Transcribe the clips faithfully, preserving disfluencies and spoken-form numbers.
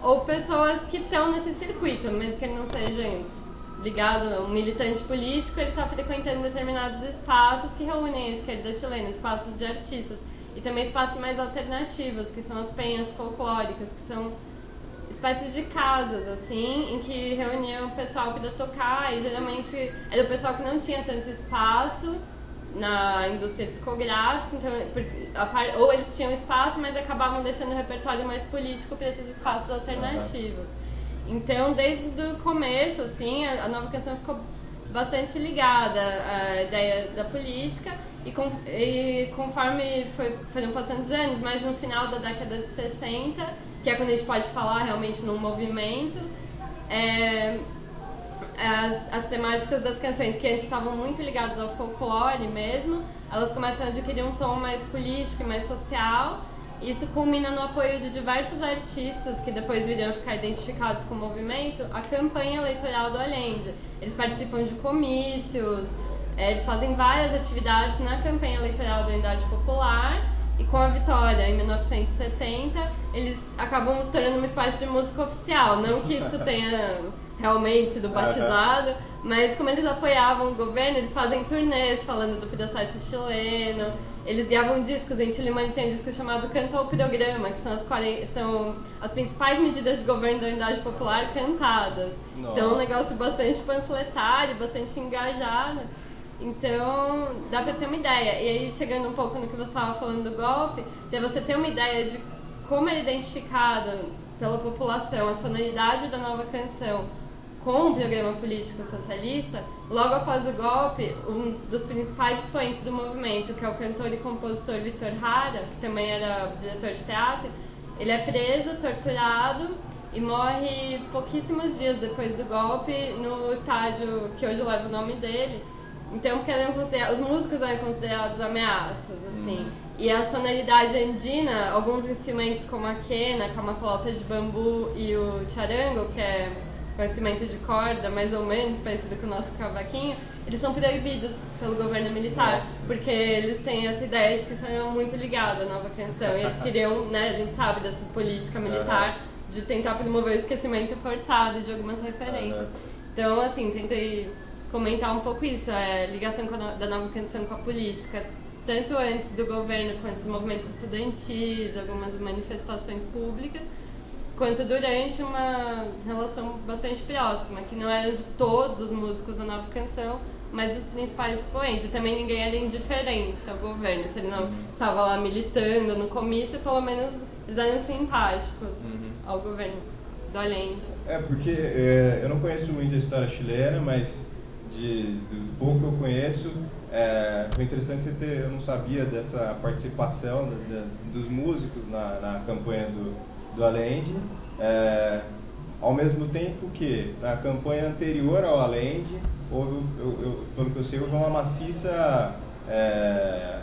ou pessoas que estão nesse circuito, mesmo que ele não seja ligado a um militante político, ele está frequentando determinados espaços que reúnem a esquerda chilena, espaços de artistas, e também espaços mais alternativos, que são as penhas folclóricas, que são espécies de casas, assim, em que reuniam o pessoal para tocar, e geralmente era o pessoal que não tinha tanto espaço na indústria discográfica, então, ou eles tinham espaço, mas acabavam deixando o repertório mais político para esses espaços alternativos. Então, desde o começo, assim, a Nova Canção ficou bastante ligada à ideia da política, e, com, e conforme foi, foram passando os anos, mas no final da década de sessenta, que é quando a gente pode falar realmente num movimento, é, as, as temáticas das canções, que antes estavam muito ligadas ao folclore mesmo, elas começam a adquirir um tom mais político e mais social. Isso culmina no apoio de diversos artistas que depois viriam ficar identificados com o movimento, a campanha eleitoral do Allende. Eles participam de comícios, eles fazem várias atividades na campanha eleitoral da Unidade Popular, e com a vitória em mil novecentos e setenta, eles acabam se tornando uma espécie de música oficial. Não que isso tenha realmente sido batizado, mas como eles apoiavam o governo, eles fazem turnês falando do processo chileno, eles gravam discos. O Inti Illimani tem um disco chamado Canto ao Programa, que são as, quarenta, são as principais medidas de governo da Unidade Popular cantadas. Nossa. Então é um negócio bastante panfletário, bastante engajado. Então, dá pra ter uma ideia. E aí, chegando um pouco no que você estava falando do golpe, de você ter uma ideia de como é identificado pela população a sonoridade da Nova Canção com o programa político socialista. Logo após o golpe, um dos principais expoentes do movimento, que é o cantor e compositor Vítor Jara, que também era diretor de teatro, ele é preso, torturado e morre pouquíssimos dias depois do golpe no estádio que hoje leva o nome dele. Então, porque eram os músicos eram considerados ameaças, assim. Hum. E a sonoridade andina, alguns instrumentos como a quena, que é uma flauta de bambu, e o charango, que é um instrumento de corda, mais ou menos parecido com o nosso cavaquinho, eles são proibidos pelo governo militar. Nossa. Porque eles têm essa ideia de que são muito ligados à Nova Canção. E eles queriam, né, a gente sabe dessa política militar, uhum, de tentar promover o esquecimento forçado de algumas referências. Uhum. Então, assim, tentei comentar um pouco isso, a ligação com a no, da Nova Canção com a política, tanto antes do governo, com esses movimentos estudantis, algumas manifestações públicas, quanto durante uma relação bastante próxima, que não era de todos os músicos da Nova Canção, mas dos principais expoentes. E também ninguém era indiferente ao governo, se ele não estava lá militando no comício, pelo menos eles eram simpáticos, uhum, ao governo do Allende. É, porque é, eu não conheço muito a história chilena, mas De, do pouco que eu conheço, é, foi interessante você ter, eu não sabia dessa participação de, de, dos músicos na, na campanha do, do Allende, é, ao mesmo tempo que na campanha anterior ao Allende, houve, eu, eu, pelo que eu sei, houve uma maciça é,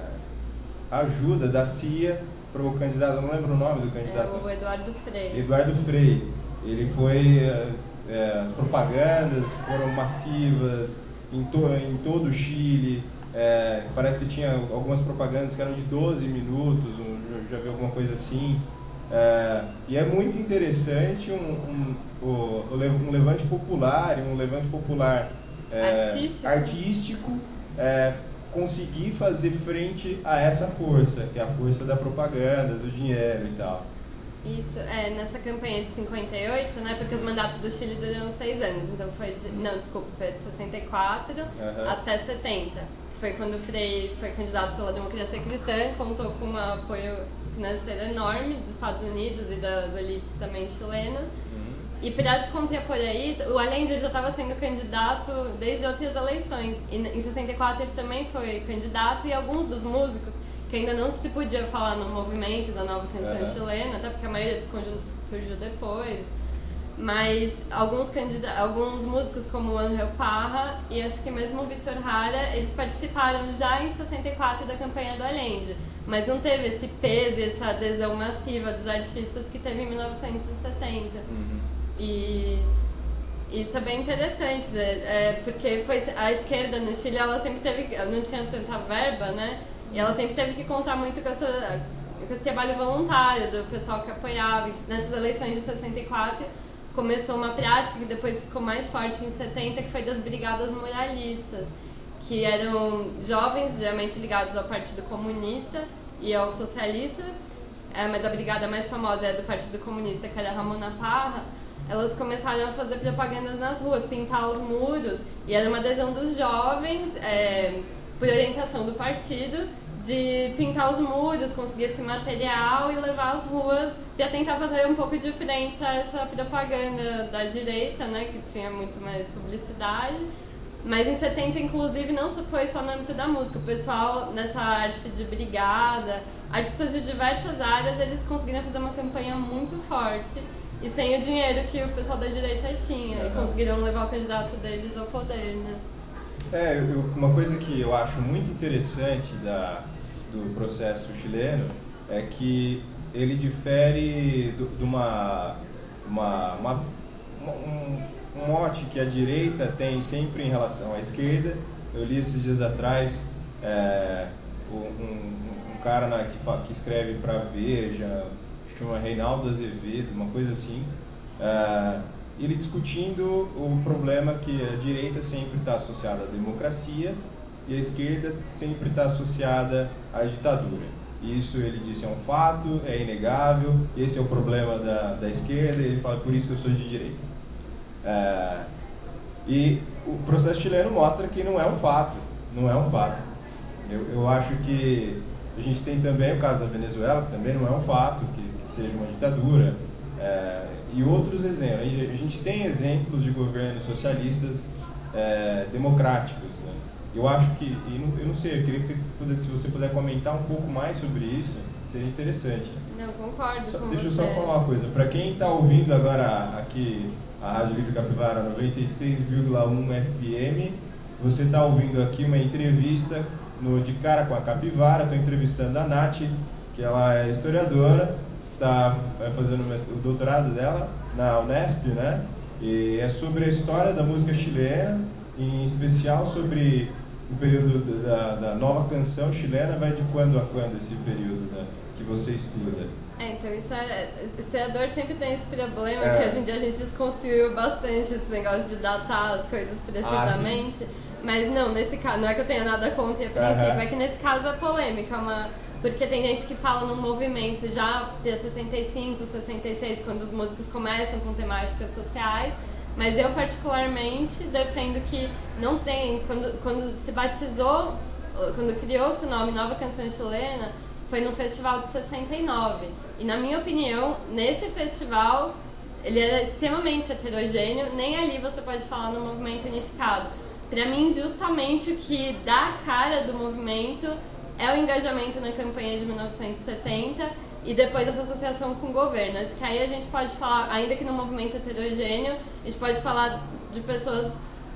ajuda da C I A para o candidato, eu não lembro o nome do candidato. É o Eduardo Frei. Eduardo Frei, ele foi... É, as propagandas foram massivas em, to, em todo o Chile, é, parece que tinha algumas propagandas que eram de doze minutos, um, já vi alguma coisa assim, é, e é muito interessante um, um, um, um levante popular, um levante popular é, artístico, artístico é, conseguir fazer frente a essa força, que é a força da propaganda, do dinheiro e tal. Isso, é, nessa campanha de cinquenta e oito, né, porque os mandatos do Chile duram seis anos, então foi de, não, desculpa, foi de sessenta e quatro uhum. até setenta, foi quando o Frei foi candidato pela democracia cristã, contou com um apoio financeiro enorme dos Estados Unidos e das elites também chilenas, uhum. E para se contrapor a isso, o Allende já estava sendo candidato desde outras eleições, e em sessenta e quatro ele também foi candidato, e alguns dos músicos que ainda não se podia falar no movimento da Nova Canção uhum. chilena, até porque a maioria dos conjuntos surgiu depois, mas alguns, candida- alguns músicos como o Ángel Parra e acho que mesmo o Vítor Jara, eles participaram já em sessenta e quatro da campanha do Allende, mas não teve esse peso e essa adesão massiva dos artistas que teve em mil novecentos e setenta. Uhum. E isso é bem interessante, né? É, porque foi, a esquerda no Chile, ela sempre teve, não tinha tanta verba, né? E ela sempre teve que contar muito com essa, com esse trabalho voluntário do pessoal que apoiava. Nessas eleições de sessenta e quatro começou uma prática que depois ficou mais forte em setenta, que foi das brigadas muralistas, que eram jovens, geralmente ligados ao Partido Comunista e ao Socialista, é, mas a brigada mais famosa é do Partido Comunista, que era a Ramona Parra. Elas começaram a fazer propagandas nas ruas, pintar os muros, e era uma adesão dos jovens, é, por orientação do partido, de pintar os muros, conseguir esse material e levar às ruas para tentar fazer um pouco de frente a essa propaganda da direita, né, que tinha muito mais publicidade. Mas em setenta, inclusive, não foi só no âmbito da música. O pessoal, nessa arte de brigada, artistas de diversas áreas, eles conseguiram fazer uma campanha muito forte e sem o dinheiro que o pessoal da direita tinha. Uhum. E conseguiram levar o candidato deles ao poder, né? É, eu, uma coisa que eu acho muito interessante da, do processo chileno é que ele difere de uma... uma, uma, uma um, um mote que a direita tem sempre em relação à esquerda. Eu li esses dias atrás é, um, um cara na, que, que escreve para Veja, chama Reinaldo Azevedo, uma coisa assim, é, ele discutindo o problema que a direita sempre está associada à democracia e a esquerda sempre está associada à ditadura. Isso, ele disse, é um fato, é inegável, esse é o problema da, da esquerda, e ele fala, por isso que eu sou de direita. É, e o processo chileno mostra que não é um fato, não é um fato. Eu, eu acho que a gente tem também o caso da Venezuela, que também não é um fato, que, que seja uma ditadura, é, e outros exemplos. A gente tem exemplos de governos socialistas é, democráticos, né? Eu acho que, eu não sei, eu queria que você pudesse, se você puder comentar um pouco mais sobre isso, seria interessante. Não, concordo só, com Deixa você. eu só falar uma coisa, para quem está ouvindo agora aqui a Rádio Livre Capivara noventa e seis vírgula um F M, você está ouvindo aqui uma entrevista no De Cara com a Capivara. Estou entrevistando a Nath, que ela é historiadora, está fazendo o doutorado dela na Unesp, né? E é sobre a história da música chilena, em especial sobre o período da, da nova canção chilena. Vai de quando a quando esse período, né, que você estuda? É, então isso é, o historiador sempre tem esse problema, é. que hoje em dia a gente desconstruiu bastante esse negócio de datar as coisas precisamente, ah, mas não, nesse caso, não é que eu tenha nada contra a princípio, uhum. É que nesse caso é polêmica, uma, porque tem gente que fala num movimento já de sessenta e cinco, sessenta e seis, quando os músicos começam com temáticas sociais, mas eu particularmente defendo que não tem, quando, quando se batizou, quando criou-se o nome Nova Canção Chilena, foi no festival de sessenta e nove. E na minha opinião, nesse festival, ele era extremamente heterogêneo, nem ali você pode falar no movimento unificado. Para mim, justamente o que dá a cara do movimento é o engajamento na campanha de mil novecentos e setenta e depois essa associação com o governo. Acho que aí a gente pode falar, ainda que no movimento heterogêneo, a gente pode falar de pessoas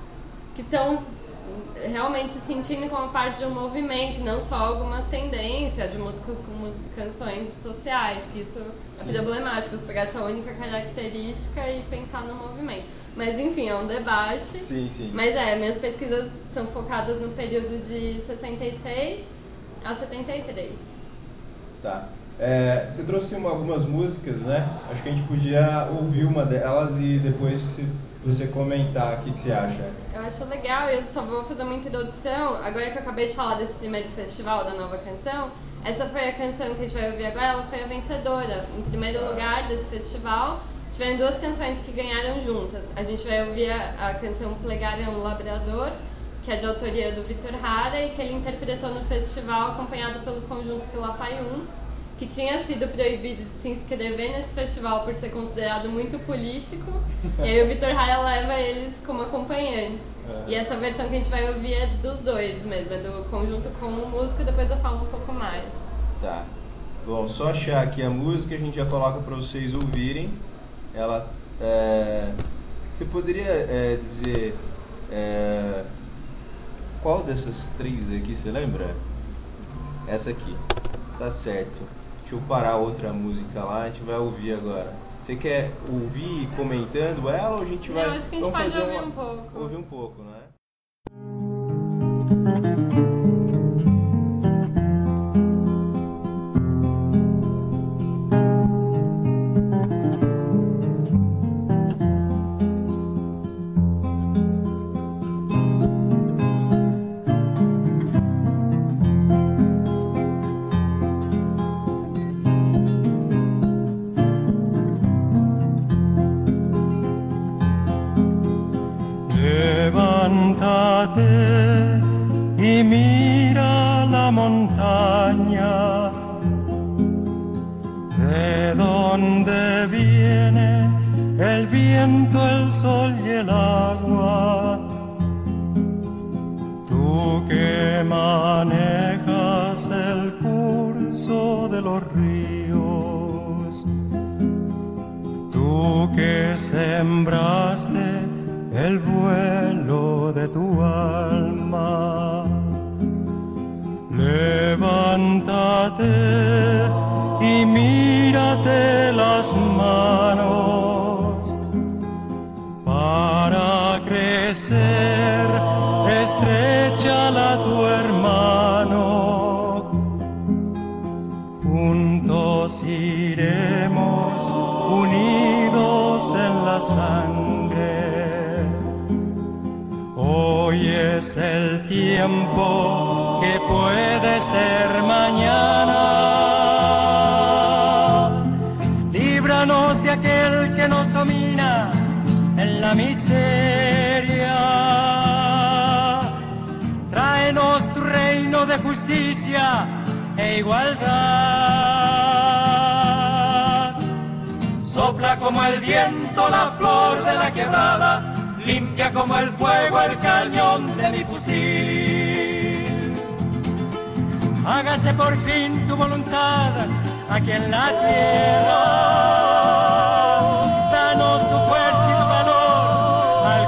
que estão realmente se sentindo como parte de um movimento, não só alguma tendência de músicos com música, canções sociais, que isso Sim. é problemático, você pegar essa única característica e pensar no movimento. Mas enfim, é um debate. Sim, sim. Mas é, minhas pesquisas são focadas no período de sessenta e seis a setenta e três. Tá. É, você trouxe uma, algumas músicas, né? Acho que a gente podia ouvir uma delas e depois se você comentar o que, que você acha. Eu acho legal, eu só vou fazer uma introdução. Agora que eu acabei de falar desse primeiro festival da Nova Canção, essa foi a canção que a gente vai ouvir agora, ela foi a vencedora. Em primeiro lugar desse festival, tiveram duas canções que ganharam juntas. A gente vai ouvir a, a canção Plegário Labrador, que é de autoria do Vitor Hara e que ele interpretou no festival acompanhado pelo conjunto Quilapayún, que tinha sido proibido de se inscrever nesse festival por ser considerado muito político, e aí o Vitor Hara leva eles como acompanhantes. É. E essa versão que a gente vai ouvir é dos dois mesmo, é do conjunto com o músico, depois eu falo um pouco mais. Tá. Bom, só achar aqui a música, a gente já coloca para vocês ouvirem. Ela, é... Você poderia é, dizer é... qual dessas três aqui, você lembra? Essa aqui. Tá certo. Deixa eu parar outra música lá, a gente vai ouvir agora. Você quer ouvir comentando ela ou a gente vai... Não, acho que a gente pode ouvir uma... um pouco. Ouvir um pouco, né? Levántate y mira la montaña, de donde viene el viento, el sol y el agua. Tú que manejas el curso de los ríos, tú que sembraste el vuelo de tu alma, levántate y mírate las manos para crecer, estréchala a tu hermano, juntos iremos unidos en la sangre. Hoy es el tiempo que puede ser mañana. Líbranos de aquel que nos domina en la miseria. Tráenos tu reino de justicia e igualdad. Sopla como el viento la flor de la quebrada, limpia como el fuego el cañón de mi fusil. Hágase por fin tu voluntad aquí en la tierra. Danos tu fuerza y tu valor al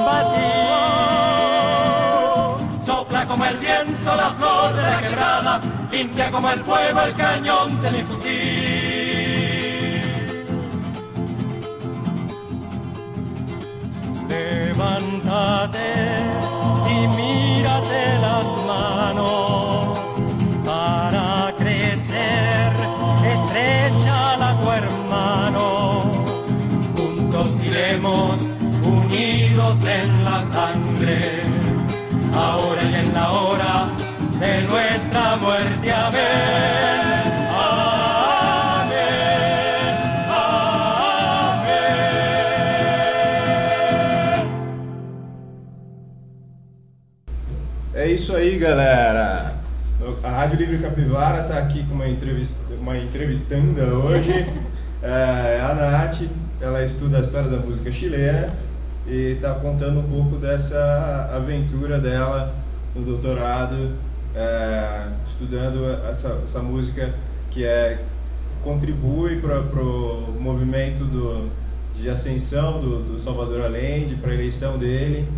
combatir. Sopla como el viento la flor de la quebrada, limpia como el fuego el cañón de mi fusil. Levántate y mírate las manos para crecer, estréchala a tu hermano. Juntos iremos unidos en la sangre, ahora y en la hora de nuestra muerte. Amén. É isso aí, galera. A Rádio Livre Capivara está aqui com uma, entrevista, uma entrevistanda hoje. É a Nath, ela estuda a história da música chilena e está contando um pouco dessa aventura dela no doutorado, é, estudando essa, essa música que é, contribui para o movimento do, de ascensão do, do Salvador Allende, para a eleição dele.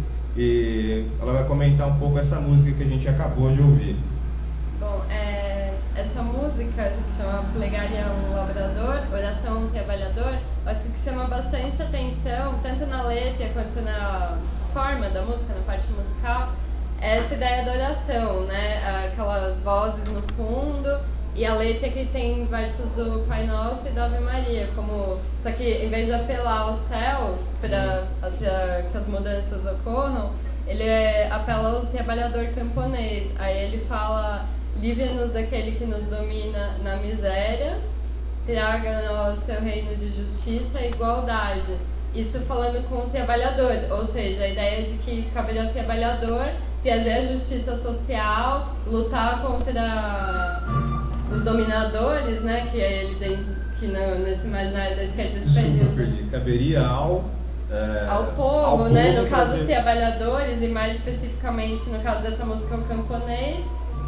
E ela vai comentar um pouco essa música que a gente acabou de ouvir. Bom, é, essa música a gente chama Plegaria a um Labrador, Oração a um Trabalhador. Acho que o que chama bastante atenção, tanto na letra quanto na forma da música, na parte musical, é essa ideia da oração, né? Aquelas vozes no fundo e a letra que tem versos do Pai Nosso e da Ave Maria, como, só que em vez de apelar aos céus para que as mudanças ocorram, ele é, apela ao trabalhador camponês. Aí ele fala: livre-nos daquele que nos domina na miséria, traga-nos seu reino de justiça e igualdade. Isso falando com o trabalhador, ou seja, a ideia de que caberia ao trabalhador trazer a justiça social, lutar contra os dominadores, né, que é evidente que no, nesse imaginário da esquerda desse período. Perdi. Caberia ao... É, ao povo, ao né, povo no caso trazer... dos trabalhadores e mais especificamente no caso dessa música o camponês,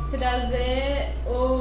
trazer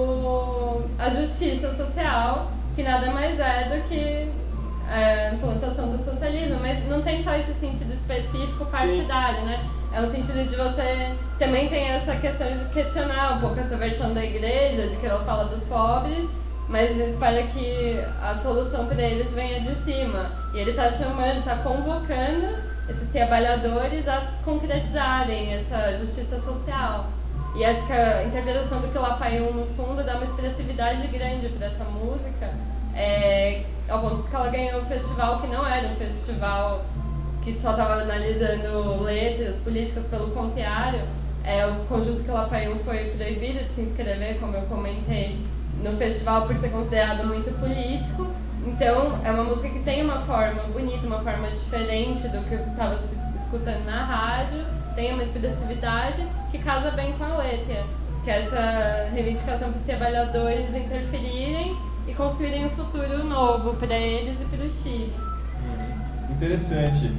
o, a justiça social, que nada mais é do que a implantação do socialismo, mas não tem só esse sentido específico partidário, Sim. né? É o sentido de você também tem essa questão de questionar um pouco essa versão da igreja, de que ela fala dos pobres, mas espera que a solução para eles venha de cima. E ele está chamando, está convocando esses trabalhadores a concretizarem essa justiça social. E acho que a interpretação do Quilapayún, no fundo, dá uma expressividade grande para essa música, é, ao ponto de que ela ganhou um festival que não era um festival que só estava analisando letras políticas, pelo contrário, é, o conjunto Quilapayún foi proibido de se inscrever, como eu comentei, no festival por ser considerado muito político. Então é uma música que tem uma forma bonita, uma forma diferente do que estava se escutando na rádio, tem uma expressividade que casa bem com a letra, que é essa reivindicação para os trabalhadores interferirem e construírem um futuro novo para eles e para o Chile. Uhum. Interessante.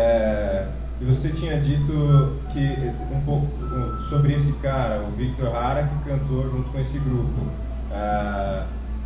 É, e você tinha dito que um pouco sobre esse cara, o Victor Jara, que cantou junto com esse grupo. Ah,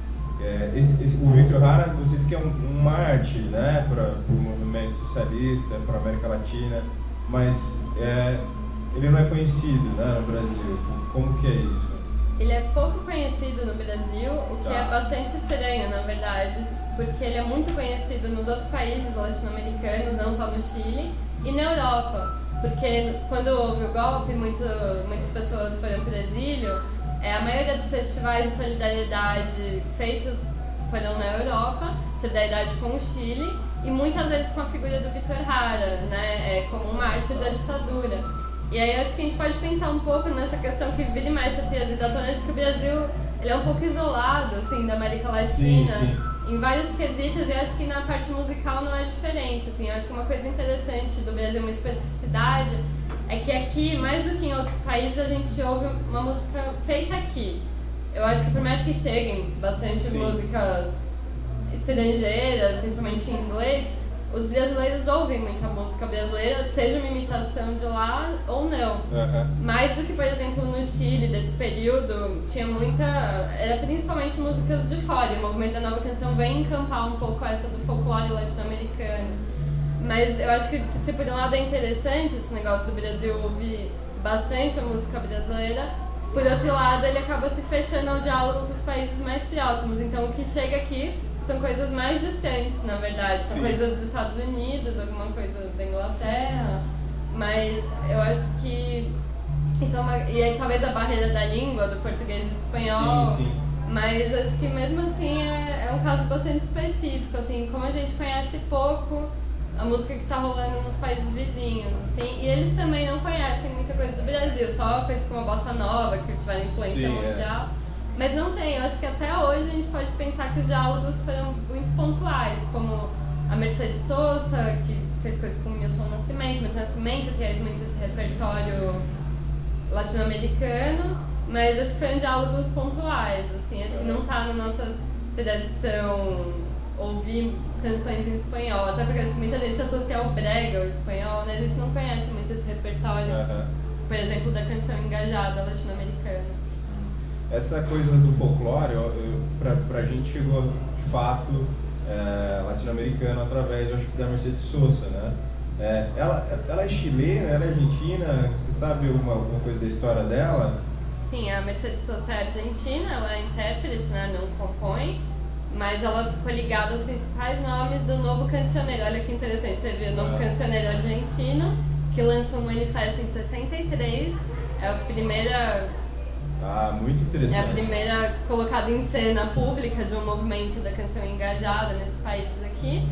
é, esse, esse, o Victor Jara, vocês que é um, um Marte, né, para o movimento socialista, para a América Latina, mas é, ele não é conhecido, né, no Brasil. Como que é isso? Ele é pouco conhecido no Brasil, o que tá. é bastante estranho, na verdade, porque ele é muito conhecido nos outros países latino-americanos, não só no Chile, e na Europa, porque quando houve o golpe, muito, muitas pessoas foram para o exílio, é, a maioria dos festivais de solidariedade feitos foram na Europa, solidariedade com o Chile, e muitas vezes com a figura do Victor Jara, né, é, como um mártir da ditadura. E aí acho que a gente pode pensar um pouco nessa questão que vira e mexe a trazido à tona de que o Brasil ele é um pouco isolado assim, da América Latina, sim, sim. em vários quesitos, e acho que na parte musical não é diferente. Assim, eu acho que uma coisa interessante do Brasil, uma especificidade, é que aqui, mais do que em outros países, a gente ouve uma música feita aqui. Eu acho que por mais que cheguem bastante sim. músicas estrangeiras, principalmente em inglês, os brasileiros ouvem muita música brasileira, seja uma imitação de lá ou não. Uhum. Mais do que, por exemplo, no Chile, desse período, tinha muita... Era principalmente músicas de fora, e o movimento da nova canção vem encampar um pouco essa do folclore latino-americano. Mas eu acho que, se por um lado é interessante esse negócio do Brasil ouvir bastante a música brasileira, por outro lado ele acaba se fechando ao diálogo com os países mais próximos. Então o que chega aqui são coisas mais distantes, na verdade. São Sim. coisas dos Estados Unidos, alguma coisa da Inglaterra. Mas eu acho que isso é uma... E aí talvez a barreira da língua, do português e do espanhol. Sim, sim. Mas acho que mesmo assim é, é um caso bastante específico, assim, como a gente conhece pouco a música que está rolando nos países vizinhos, assim, e eles também não conhecem muita coisa do Brasil, só coisas como a bossa nova, que tiveram influência Sim, mundial. É. Mas não tem, eu acho que até hoje a gente pode pensar que os diálogos foram muito pontuais, como a Mercedes Sosa, que fez coisas com o Milton Nascimento, Milton Nascimento traz muito esse repertório latino-americano, mas acho que foram diálogos pontuais, assim, acho que não está na nossa tradição ouvir canções em espanhol, até porque acho que muita gente associa o brega ao espanhol, né? A gente não conhece muito esse repertório, uh-huh. por exemplo, da canção engajada latino-americana. Essa coisa do folclore, eu, eu, pra, pra gente chegou de fato é, latino-americano através, eu acho que da Mercedes Sosa, né? É, ela, ela é chilena, ela é argentina, você sabe alguma, alguma coisa da história dela? Sim, a Mercedes Sosa é argentina, ela é intérprete, né? Não compõe, mas ela ficou ligada aos principais nomes do Novo Cancioneiro. Olha que interessante, teve o Novo ah. Cancioneiro argentino, que lançou um manifesto em sessenta e três, é a primeira... Ah, muito interessante. É a primeira colocada em cena pública de um movimento da canção engajada nesses países aqui.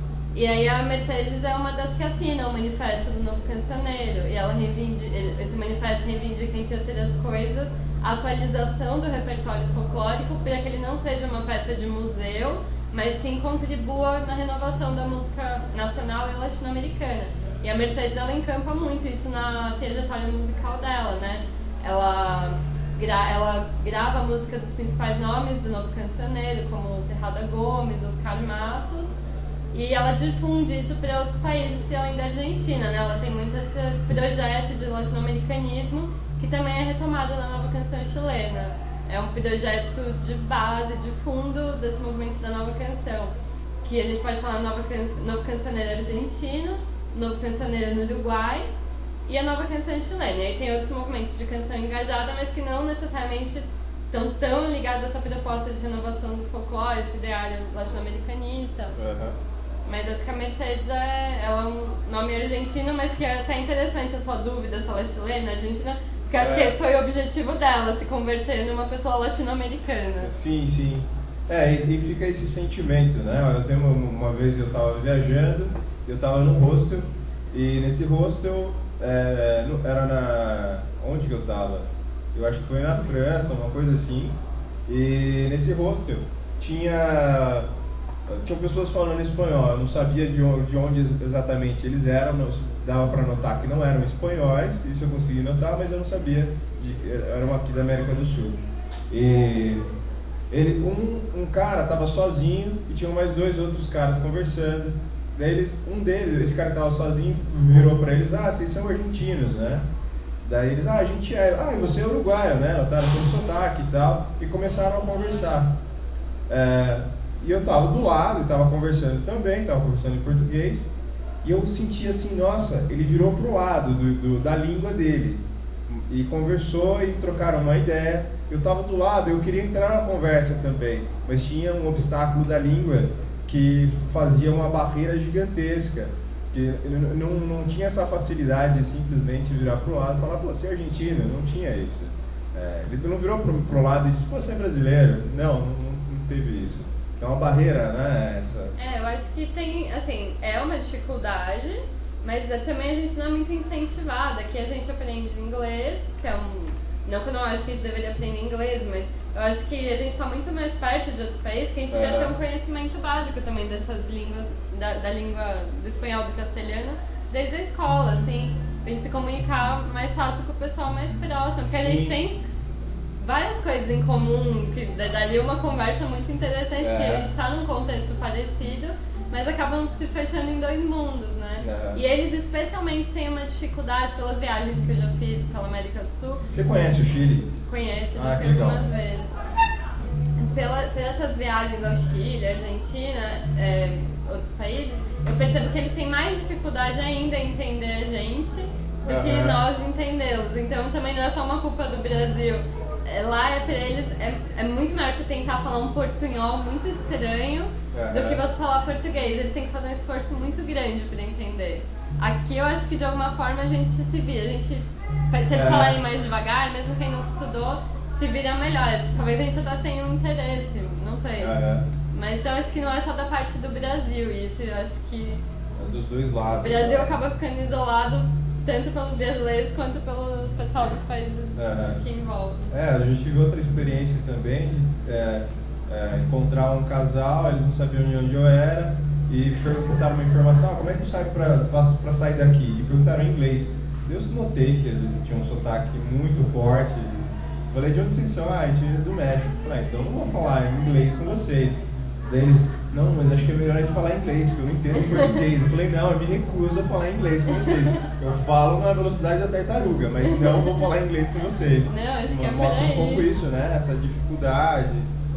E aí a Mercedes é uma das que assina o manifesto do Novo Cancioneiro. E ela reivindica, esse manifesto reivindica, entre outras coisas, a atualização do repertório folclórico para que ele não seja uma peça de museu, mas sim contribua na renovação da música nacional e latino-americana. E a Mercedes, ela encampa muito isso na trajetória musical dela, né? Ela... Ela grava a música dos principais nomes do Novo Cancioneiro, como Terrada Gomes, Oscar Matos, e ela difunde isso para outros países, para além da Argentina, né? Ela tem muito esse projeto de latino-americanismo, que também é retomado na Nova Canção chilena. É um projeto de base, de fundo desse movimento da Nova Canção, que a gente pode falar Nova Can... Novo Cancioneiro argentino, Novo Cancioneiro no Uruguai, e a Nova Canção chilena. E aí tem outros movimentos de canção engajada, mas que não necessariamente estão tão ligados a essa proposta de renovação do folclore, esse ideário latino-americanista. Uhum. Mas acho que a Mercedes é, ela é um nome argentino, mas que é até interessante a sua dúvida se ela é chilena, argentina, porque acho é. que foi o objetivo dela, se converter numa pessoa latino-americana. Sim, sim. É, e, e fica esse sentimento, né? Eu tenho uma, uma vez eu estava viajando, eu estava num hostel, e nesse hostel É, era na... onde que eu tava? Eu acho que foi na França, uma coisa assim. E nesse hostel tinha tinham pessoas falando espanhol, eu não sabia de onde, de onde exatamente eles eram, não, dava para notar que não eram espanhóis, isso eu consegui notar, mas eu não sabia, de, eram aqui da América do Sul. E ele, um, um cara estava sozinho e tinham mais dois outros caras conversando. Daí eles, um deles, esse cara que estava sozinho, virou para eles: ah, vocês são argentinos, né? Daí eles: ah, a gente é, ah, e você é uruguaio, né? Eu tava com sotaque e tal, e começaram a conversar. É, e eu tava do lado, e tava conversando também, tava conversando em português, e eu senti assim, nossa, ele virou pro lado do, do, da língua dele, e conversou e trocaram uma ideia. Eu tava do lado, eu queria entrar na conversa também, mas tinha um obstáculo da língua que fazia uma barreira gigantesca, que não, não tinha essa facilidade de simplesmente virar pro lado e falar: pô, você é argentino, não tinha isso. É, ele não virou pro, pro lado e disse: pô, você é brasileiro. Não, não, não teve isso. É uma barreira, né, essa... É, eu acho que tem, assim, é uma dificuldade, mas é, também a gente não é muito incentivada. Aqui a gente aprende inglês, que é um... Não que eu não acho que a gente deveria aprender inglês, mas eu acho que a gente está muito mais perto de outros países, que a gente é. devia ter um conhecimento básico também dessas línguas, da, da língua do espanhol, do castelhano, desde a escola, assim, pra gente se comunicar mais fácil com o pessoal mais próximo, porque Sim. a gente tem várias coisas em comum, que daria uma conversa muito interessante, é. porque a gente está num contexto parecido, mas acabam se fechando em dois mundos, né? É. E eles especialmente têm uma dificuldade pelas viagens que eu já fiz pela América do Sul. Você conhece o Chile? Conheço, já ah, fui algumas vezes. Pela, por essas viagens ao Chile, Argentina, é, outros países, eu percebo que eles têm mais dificuldade ainda em entender a gente do uhum. que nós de entendê-los. Então também não é só uma culpa do Brasil. Lá é pra eles, é, é muito melhor você tentar falar um portunhol muito estranho uhum. do que você falar português. Eles têm que fazer um esforço muito grande pra entender. Aqui eu acho que de alguma forma a gente se vira, a gente, se eles é. falarem mais devagar, mesmo quem não estudou, se vira melhor. Talvez a gente até tenha um interesse, não sei. Uhum. Mas então acho que não é só da parte do Brasil isso, eu acho que... É dos dois lados. O Brasil né? acaba ficando isolado tanto pelos brasileiros quanto pelo pessoal dos países uhum. que envolvem. É, a gente teve outra experiência também de é, é, encontrar um casal, eles não sabiam de onde eu era e perguntaram uma informação: ah, como é que eu saio pra, faço pra sair daqui? E perguntaram em inglês. Eu notei que eles tinham um sotaque muito forte. Falei: de onde vocês são? Ah, a gente é do México. Falei: então eu não vou falar inglês com vocês. Daí eles: não, mas acho que é melhor a gente falar inglês, porque eu não entendo português. Eu falei: não, eu me recuso a falar inglês com vocês. Eu falo na velocidade da tartaruga, mas não vou falar inglês com vocês. Não, acho que é Mostra um pouco isso, né? Essa dificuldade.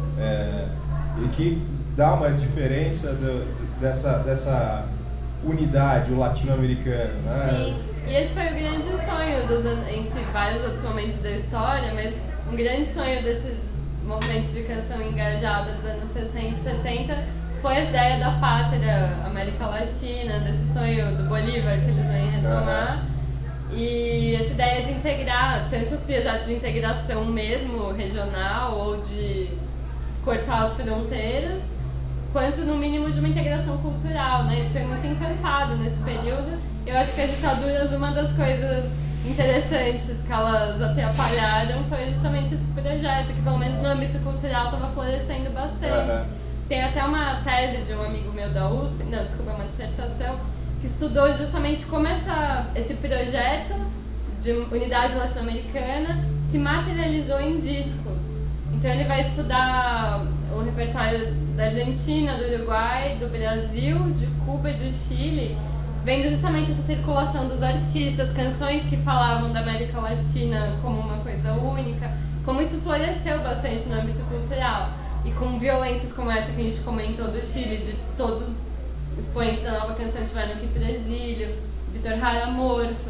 É, e que dá uma diferença do, dessa, dessa unidade, o latino-americano, né? Sim, e esse foi o grande sonho, dos, entre vários outros momentos da história, mas um grande sonho desses movimentos de canção engajada dos anos sessenta e setenta foi a ideia da pátria América Latina, desse sonho do Bolívar que eles vêm retomar. Uhum. E essa ideia de integrar tanto os projetos de integração mesmo regional ou de cortar as fronteiras, quanto no mínimo de uma integração cultural, né? Isso foi muito encampado nesse período. Eu acho que as ditaduras, uma das coisas interessantes que elas atrapalharam foi justamente esse projeto, que pelo menos no âmbito cultural estava florescendo bastante. Uhum. Tem até uma tese de um amigo meu da U S P, não, desculpa, uma dissertação, que estudou justamente como essa, esse projeto de unidade latino-americana se materializou em discos. Então ele vai estudar o repertório da Argentina, do Uruguai, do Brasil, de Cuba e do Chile, vendo justamente essa circulação dos artistas, canções que falavam da América Latina como uma coisa única, como isso floresceu bastante no âmbito cultural. E com violências como essa que a gente comentou do Chile, de todos os expoentes da nova canção tiveram que ir para o exílio, Vitor Jara morto,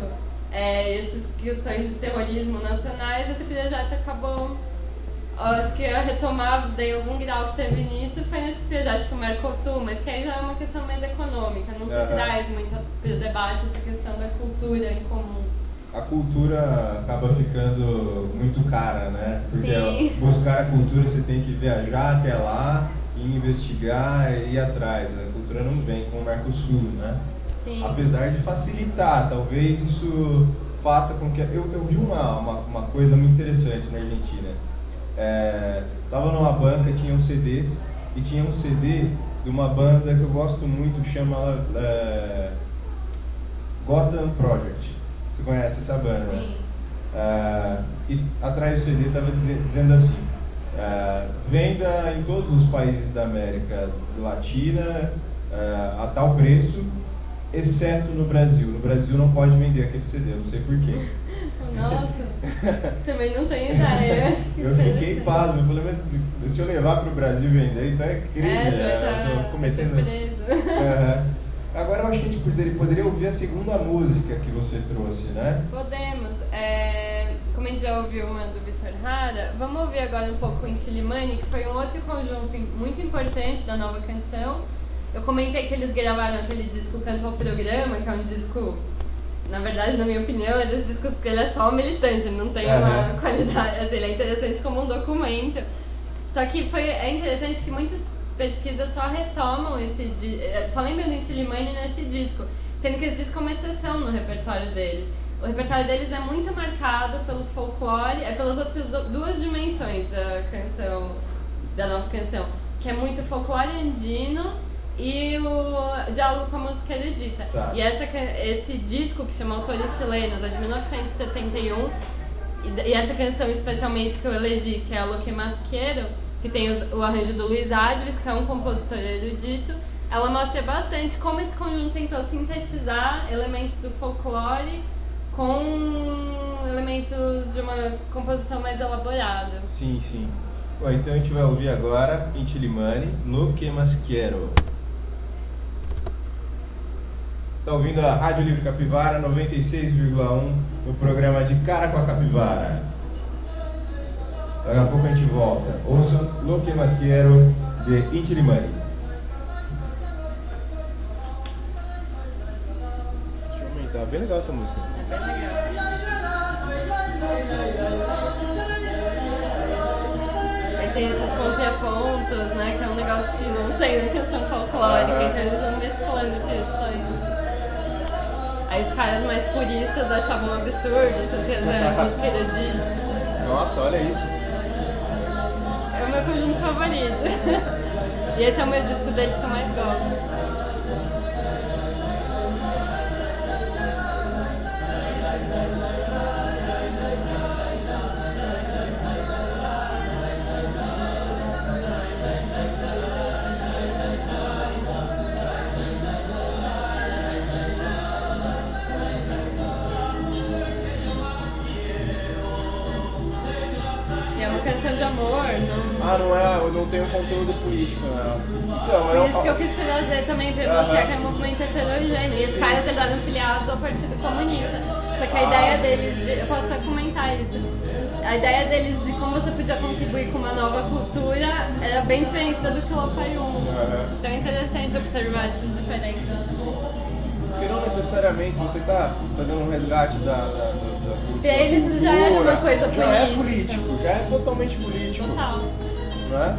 é, essas questões de terrorismo nacionais, esse projeto acabou... Eu acho que a retomada de algum grau que teve nisso foi nesses projetos com o Mercosul, mas que aí já é uma questão mais econômica, não se uhum. traz muito para o debate essa questão da cultura em comum. A cultura acaba ficando muito cara, né? Porque Sim. buscar a cultura você tem que viajar até lá e investigar e ir atrás. A cultura não vem com o Mercosul, né? Sim. Apesar de facilitar, talvez isso faça com que... Eu, eu vi uma, uma, uma coisa muito interessante na Argentina. É, tava numa banca, tinha uns C Ds e tinha um C D de uma banda que eu gosto muito, chama ela é, Gotham Project. Você conhece essa banda? Sim. Uh, e atrás do C D estava dizendo assim, uh, venda em todos os países da América Latina uh, a tal preço, exceto no Brasil. No Brasil não pode vender aquele C D, eu não sei porquê. Nossa, também não tenho ideia. Eu fiquei pasmo, eu falei, mas se eu levar para o Brasil vender, então é crime, é, você vai eu tá, tô cometendo... vai ser preso. Uh, Agora eu acho que a gente poderia, poderia ouvir a segunda música que você trouxe, né? Podemos. É, como a gente já ouviu uma do Vitor Hara, vamos ouvir agora um pouco o Inti Illimani, que foi um outro conjunto muito importante da nova canção. Eu comentei que eles gravaram aquele disco Canto ao Programa, que é um disco, na verdade, na minha opinião, é desses discos que ele é só militante, ele não tem uhum. uma qualidade, assim, ele é interessante como um documento. Só que foi, é interessante que muitas pesquisas só retomam esse só lembram do Inti Illimani nesse disco, sendo que esse disco é uma exceção no repertório deles. O repertório deles é muito marcado pelo folclore, é pelas outras duas dimensões da canção, da nova canção, que é muito folclore andino e o diálogo com a música erudita. Tá. E essa, esse disco, que chama Autores Chilenos, é de mil novecentos e setenta e um, e, e essa canção especialmente que eu elegi, que é a Lo que Más Quiero, que tem os, o arranjo do Luiz Advis, que é um compositor erudito, ela mostra bastante como esse conjunto tentou sintetizar elementos do folclore com elementos de uma composição mais elaborada. Sim, sim. Bom, então a gente vai ouvir agora Inti Illimani, Lo que Más Quiero. Você está ouvindo a Rádio Livre Capivara noventa e seis vírgula um, no programa De Cara com a Capivara. Daqui a pouco a gente volta. Ouçam Lo que Más Quiero, de Inti Illimani. Deixa eu aumentar, bem legal essa música. É bem legal. Aí tem esses contrapontos, né, que é um negócio que não tem na canção folclórica, Uhum. então eles vão mesclando tradições. Aí os caras mais puristas achavam um absurdo, porque a música erudita. Nossa, olha isso. É o meu conjunto favorito. E esse é o meu disco deles que eu mais gosto. E é uma canção de amor, não... Ah, não é, não tem um conteúdo político, não. Então, Por eu, isso que eu quis trazer também pra Aham. mostrar que é um movimento heterogêneo. E os Sim. caras eram filiados ao Partido Comunista. Só que a Ah. ideia deles, de, eu posso até comentar isso, a ideia deles de como você podia contribuir com uma nova cultura era bem diferente da do Quilapayún. Aham. Então é interessante observar essas diferenças. Porque não necessariamente você está fazendo um resgate da, da, da, da Pra eles já era uma coisa já é política. político, já é totalmente político, Total. não é?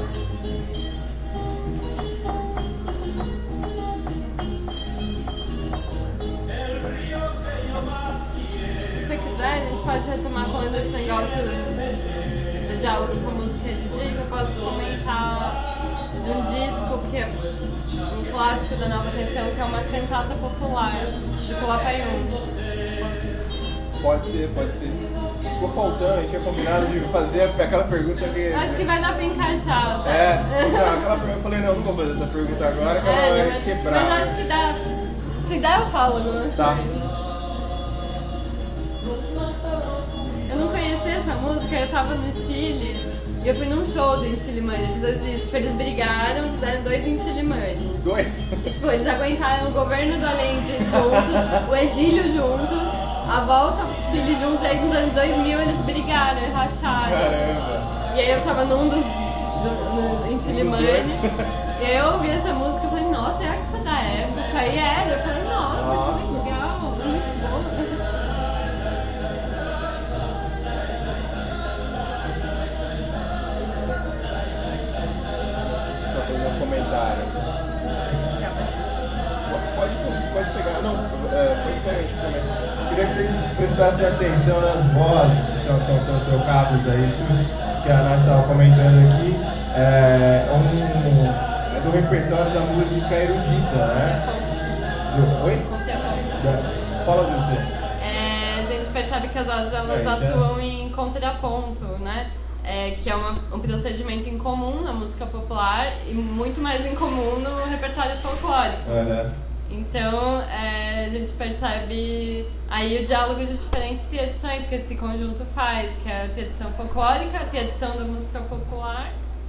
Se você quiser, a gente pode retomar falando desse negócio do diálogo com a música erudita. Eu posso comentar de um disco que é um clássico da nova canção, que é uma cantata popular de Quilapayún. Posso... Pode ser, pode ser. Ficou faltando, a gente tinha combinado de fazer aquela pergunta que... Acho que vai dar pra encaixar, tá? É, não, aquela pergunta eu falei, não, não vou fazer essa pergunta agora, que ela É, vai mas, quebrar. mas acho que dá. Se der, eu falo, não Tá. Eu não conhecia essa música, eu tava no Chile e eu fui num show do Inti Illimani. Eles, existem, tipo, eles brigaram, fizeram dois Inti Illimani. Dois? E, tipo, eles aguentaram o governo do Allende juntos, o exílio juntos, a volta pro Chile juntos, e aí nos anos dois mil eles brigaram e racharam. Caramba. E aí eu tava num dos do, no Inti Illimani, e aí eu ouvi essa música e falei, nossa, é que isso é da época? E era, eu falei, nossa, Nossa. que legal, muito bom. Só fazer um comentário. Pode, pode pegar, não, é, pode pegar, a gente comenta. Queria que vocês prestassem atenção nas vozes que estão, estão sendo trocadas aí, isso que a Nath estava comentando aqui. É um, do repertório da música erudita, né? Do, oi? Da, fala você. É, a gente percebe que as vozes elas é, atuam em contraponto, né? É, que é uma, um procedimento incomum na música popular e muito mais incomum no repertório folclórico. Uhum. Então, é, a gente percebe aí o diálogo de diferentes tradições que esse conjunto faz, que é a tradição folclórica, a tradição da música popular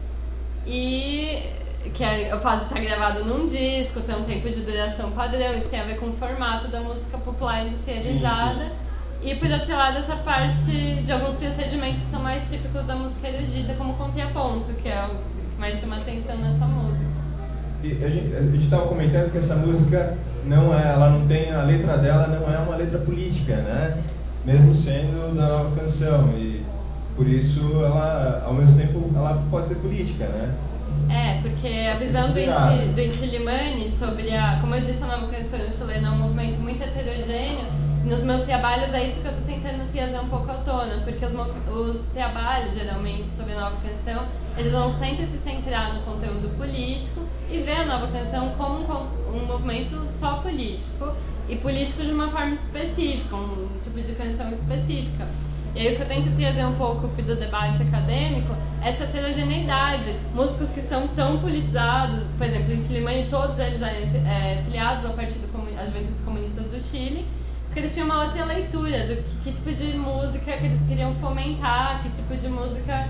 e que é o fato de estar gravado num disco, ter um tempo de duração padrão, isso tem a ver com o formato da música popular industrializada. Sim, sim. E por outro lado, essa parte de alguns procedimentos que são mais típicos da música erudita, como o contraponto, que é o que mais chama atenção nessa música. E a gente estava comentando que essa música não é, ela não tem, a letra dela não é uma letra política, né? Mesmo sendo da Nova Canção, e por isso ela, ao mesmo tempo, ela pode ser política, né? É, porque a visão do Inti, do Inti Illimani sobre a, como eu disse, a Nova Canção chilena é um movimento muito heterogêneo. Nos meus trabalhos é isso que eu estou tentando trazer um pouco à tona, porque os, os trabalhos, geralmente, sobre a Nova Canção, eles vão sempre se centrar no conteúdo político e ver a Nova Canção como um, um movimento só político, e político de uma forma específica, um tipo de canção específica. E aí o que eu tento trazer um pouco do debate acadêmico é essa heterogeneidade. Músicos que são tão politizados, por exemplo, em Inti Illimani, todos eles eram é, filiados ao Partido Comun- às Juventudes Comunistas do Chile, que eles tinham uma outra leitura do que, que tipo de música que eles queriam fomentar, que tipo de música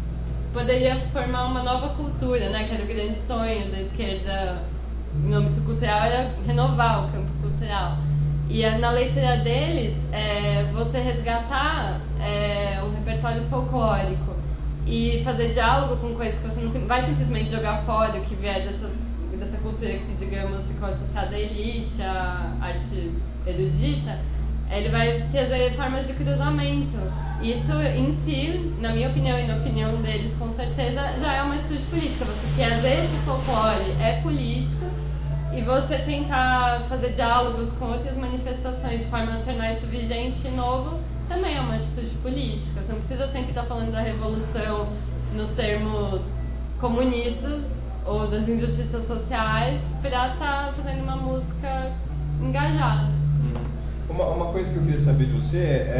poderia formar uma nova cultura, né? Que era o grande sonho da esquerda no âmbito cultural, era renovar o campo cultural. E na leitura deles, é, você resgatar é, um repertório folclórico e fazer diálogo com coisas que você não vai simplesmente jogar fora o que vier dessa, dessa cultura que, digamos, ficou associada à elite, à arte erudita, ele vai trazer formas de cruzamento. Isso em si, na minha opinião e na opinião deles, com certeza, já é uma atitude política. Você trazer esse folclore é político, e você tentar fazer diálogos com outras manifestações de forma a tornar isso vigente e novo também é uma atitude política. Você não precisa sempre estar falando da revolução nos termos comunistas ou das injustiças sociais para estar fazendo uma música engajada. Uma, uma coisa que eu queria saber de você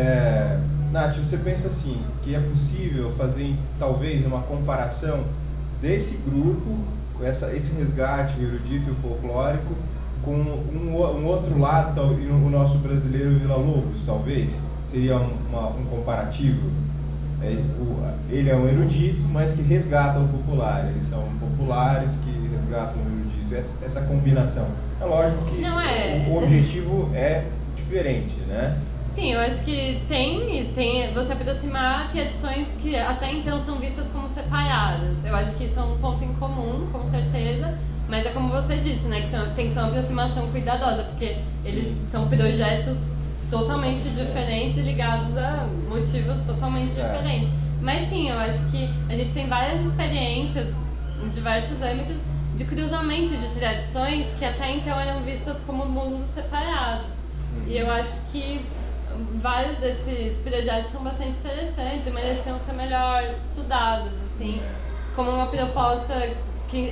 é, Nath, você pensa assim, que é possível fazer talvez uma comparação desse grupo, essa, esse resgate, o erudito e o folclórico, com um, um outro lado, o nosso brasileiro Villa-Lobos, talvez? Seria um, uma, um comparativo? É, o, ele é um erudito, mas que resgata o popular. Eles são populares que resgatam o erudito. Essa, essa combinação. É lógico que Não é. o, o objetivo é diferente, né? Sim, eu acho que tem isso, tem você aproximar tradições que até então são vistas como separadas. Eu acho que isso é um ponto em comum, com certeza, mas é como você disse, né, que são, tem que ser uma aproximação cuidadosa, porque eles Sim. são projetos totalmente diferentes e ligados a motivos totalmente é. diferentes. Mas sim, eu acho que a gente tem várias experiências em diversos âmbitos de cruzamento de tradições que até então eram vistas como mundos separados. Hum. E eu acho que vários desses projetos são bastante interessantes e mereciam ser melhor estudados, assim, como uma proposta que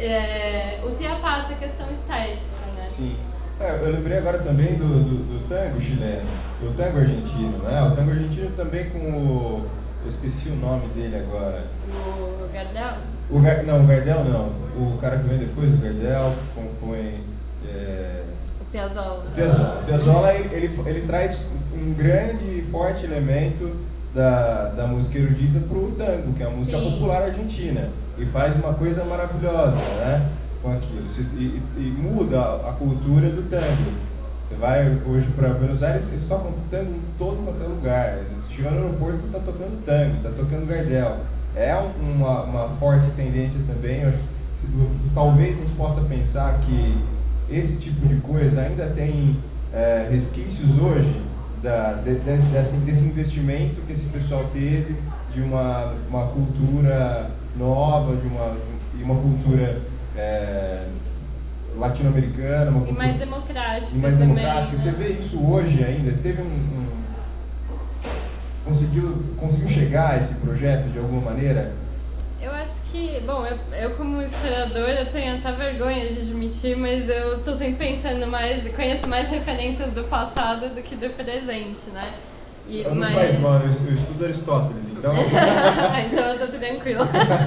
é, ultrapassa a questão estética, né? Sim. É, eu lembrei agora também do, do, do tango chileno, do tango argentino, né? O tango argentino também com o... eu esqueci o nome dele agora. O Gardel? O Gar, não, o Gardel não. O cara que vem depois do Gardel, compõe... É... Piazzolla. Piazzolla. Piazzolla ele, ele, ele traz um grande e forte elemento da, da música erudita para o tango, que é a música Sim. popular argentina, e faz uma coisa maravilhosa, né, com aquilo, e, e muda a cultura do tango. Você vai hoje para Buenos Aires, eles tocam tango em todo quanto é lugar. Você chega no aeroporto, você está tocando tango, está tocando Gardel. É uma, uma forte tendência também. Eu, se, talvez a gente possa pensar que esse tipo de coisa ainda tem é, resquícios hoje da, de, de, desse, desse investimento que esse pessoal teve de uma, uma cultura nova, de uma, de uma cultura é, latino-americana. Uma cultura, e mais democrática. E mais também, democrática. Né? Você vê isso hoje ainda? Teve um, um, conseguiu, conseguiu chegar a esse projeto de alguma maneira? Eu acho que, bom, eu, eu como historiadora tenho até vergonha de admitir, mas eu tô sempre pensando mais, conheço mais referências do passado do que do presente, né? E, não mas... faz mal, eu, eu estudo Aristóteles, então... então eu tô tranquila.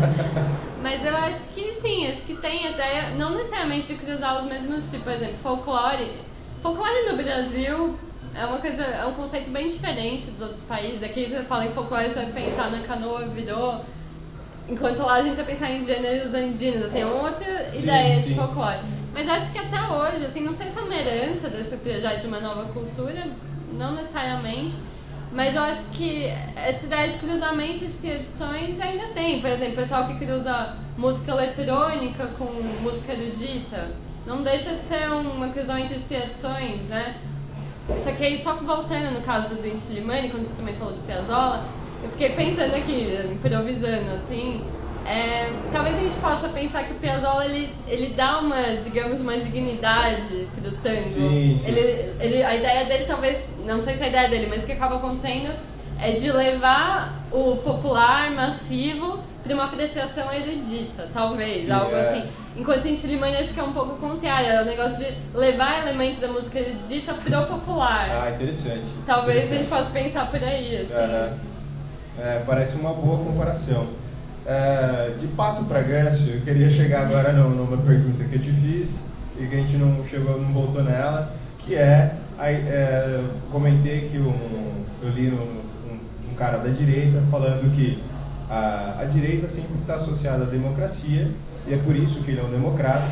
Mas eu acho que sim, acho que tem a ideia, não necessariamente de cruzar os mesmos tipos, por exemplo, folclore. Folclore no Brasil é uma coisa, é um conceito bem diferente dos outros países. Aqui você fala em folclore, você vai pensar na canoa, virou... Enquanto lá a gente vai pensar em gêneros andinos, assim, é uma outra sim, ideia sim. de folclore. Mas acho que até hoje, assim, não sei se é uma herança desse projeto de uma nova cultura, não necessariamente, mas eu acho que essa ideia de cruzamento de tradições ainda tem. Por exemplo, o pessoal que cruza música eletrônica com música erudita, não deixa de ser um cruzamento de tradições, né? Só que aí, só voltando no caso do Inti Illimani, quando você também falou do Piazzolla, eu fiquei pensando aqui, improvisando, assim, é, talvez a gente possa pensar que o Piazzolla, ele, ele dá uma, digamos, uma dignidade pro tango. Sim, sim. Ele, ele, a ideia dele, talvez, não sei se é a ideia dele, mas o que acaba acontecendo é de levar o popular, massivo, para uma apreciação erudita, talvez, sim, algo é. assim. Enquanto Inti Illimani, acho que é um pouco o contrário, é o negócio de levar elementos da música erudita pro popular. Ah, interessante. Talvez interessante. a gente possa pensar por aí, assim. Uhum. É, parece uma boa comparação. É, de Pato para Ganso, eu queria chegar agora numa pergunta que eu te fiz e que a gente não chegou, não voltou nela, que é, é comentei que um, eu li um, um, um cara da direita falando que a, a direita sempre está associada à democracia e é por isso que ele é um democrata.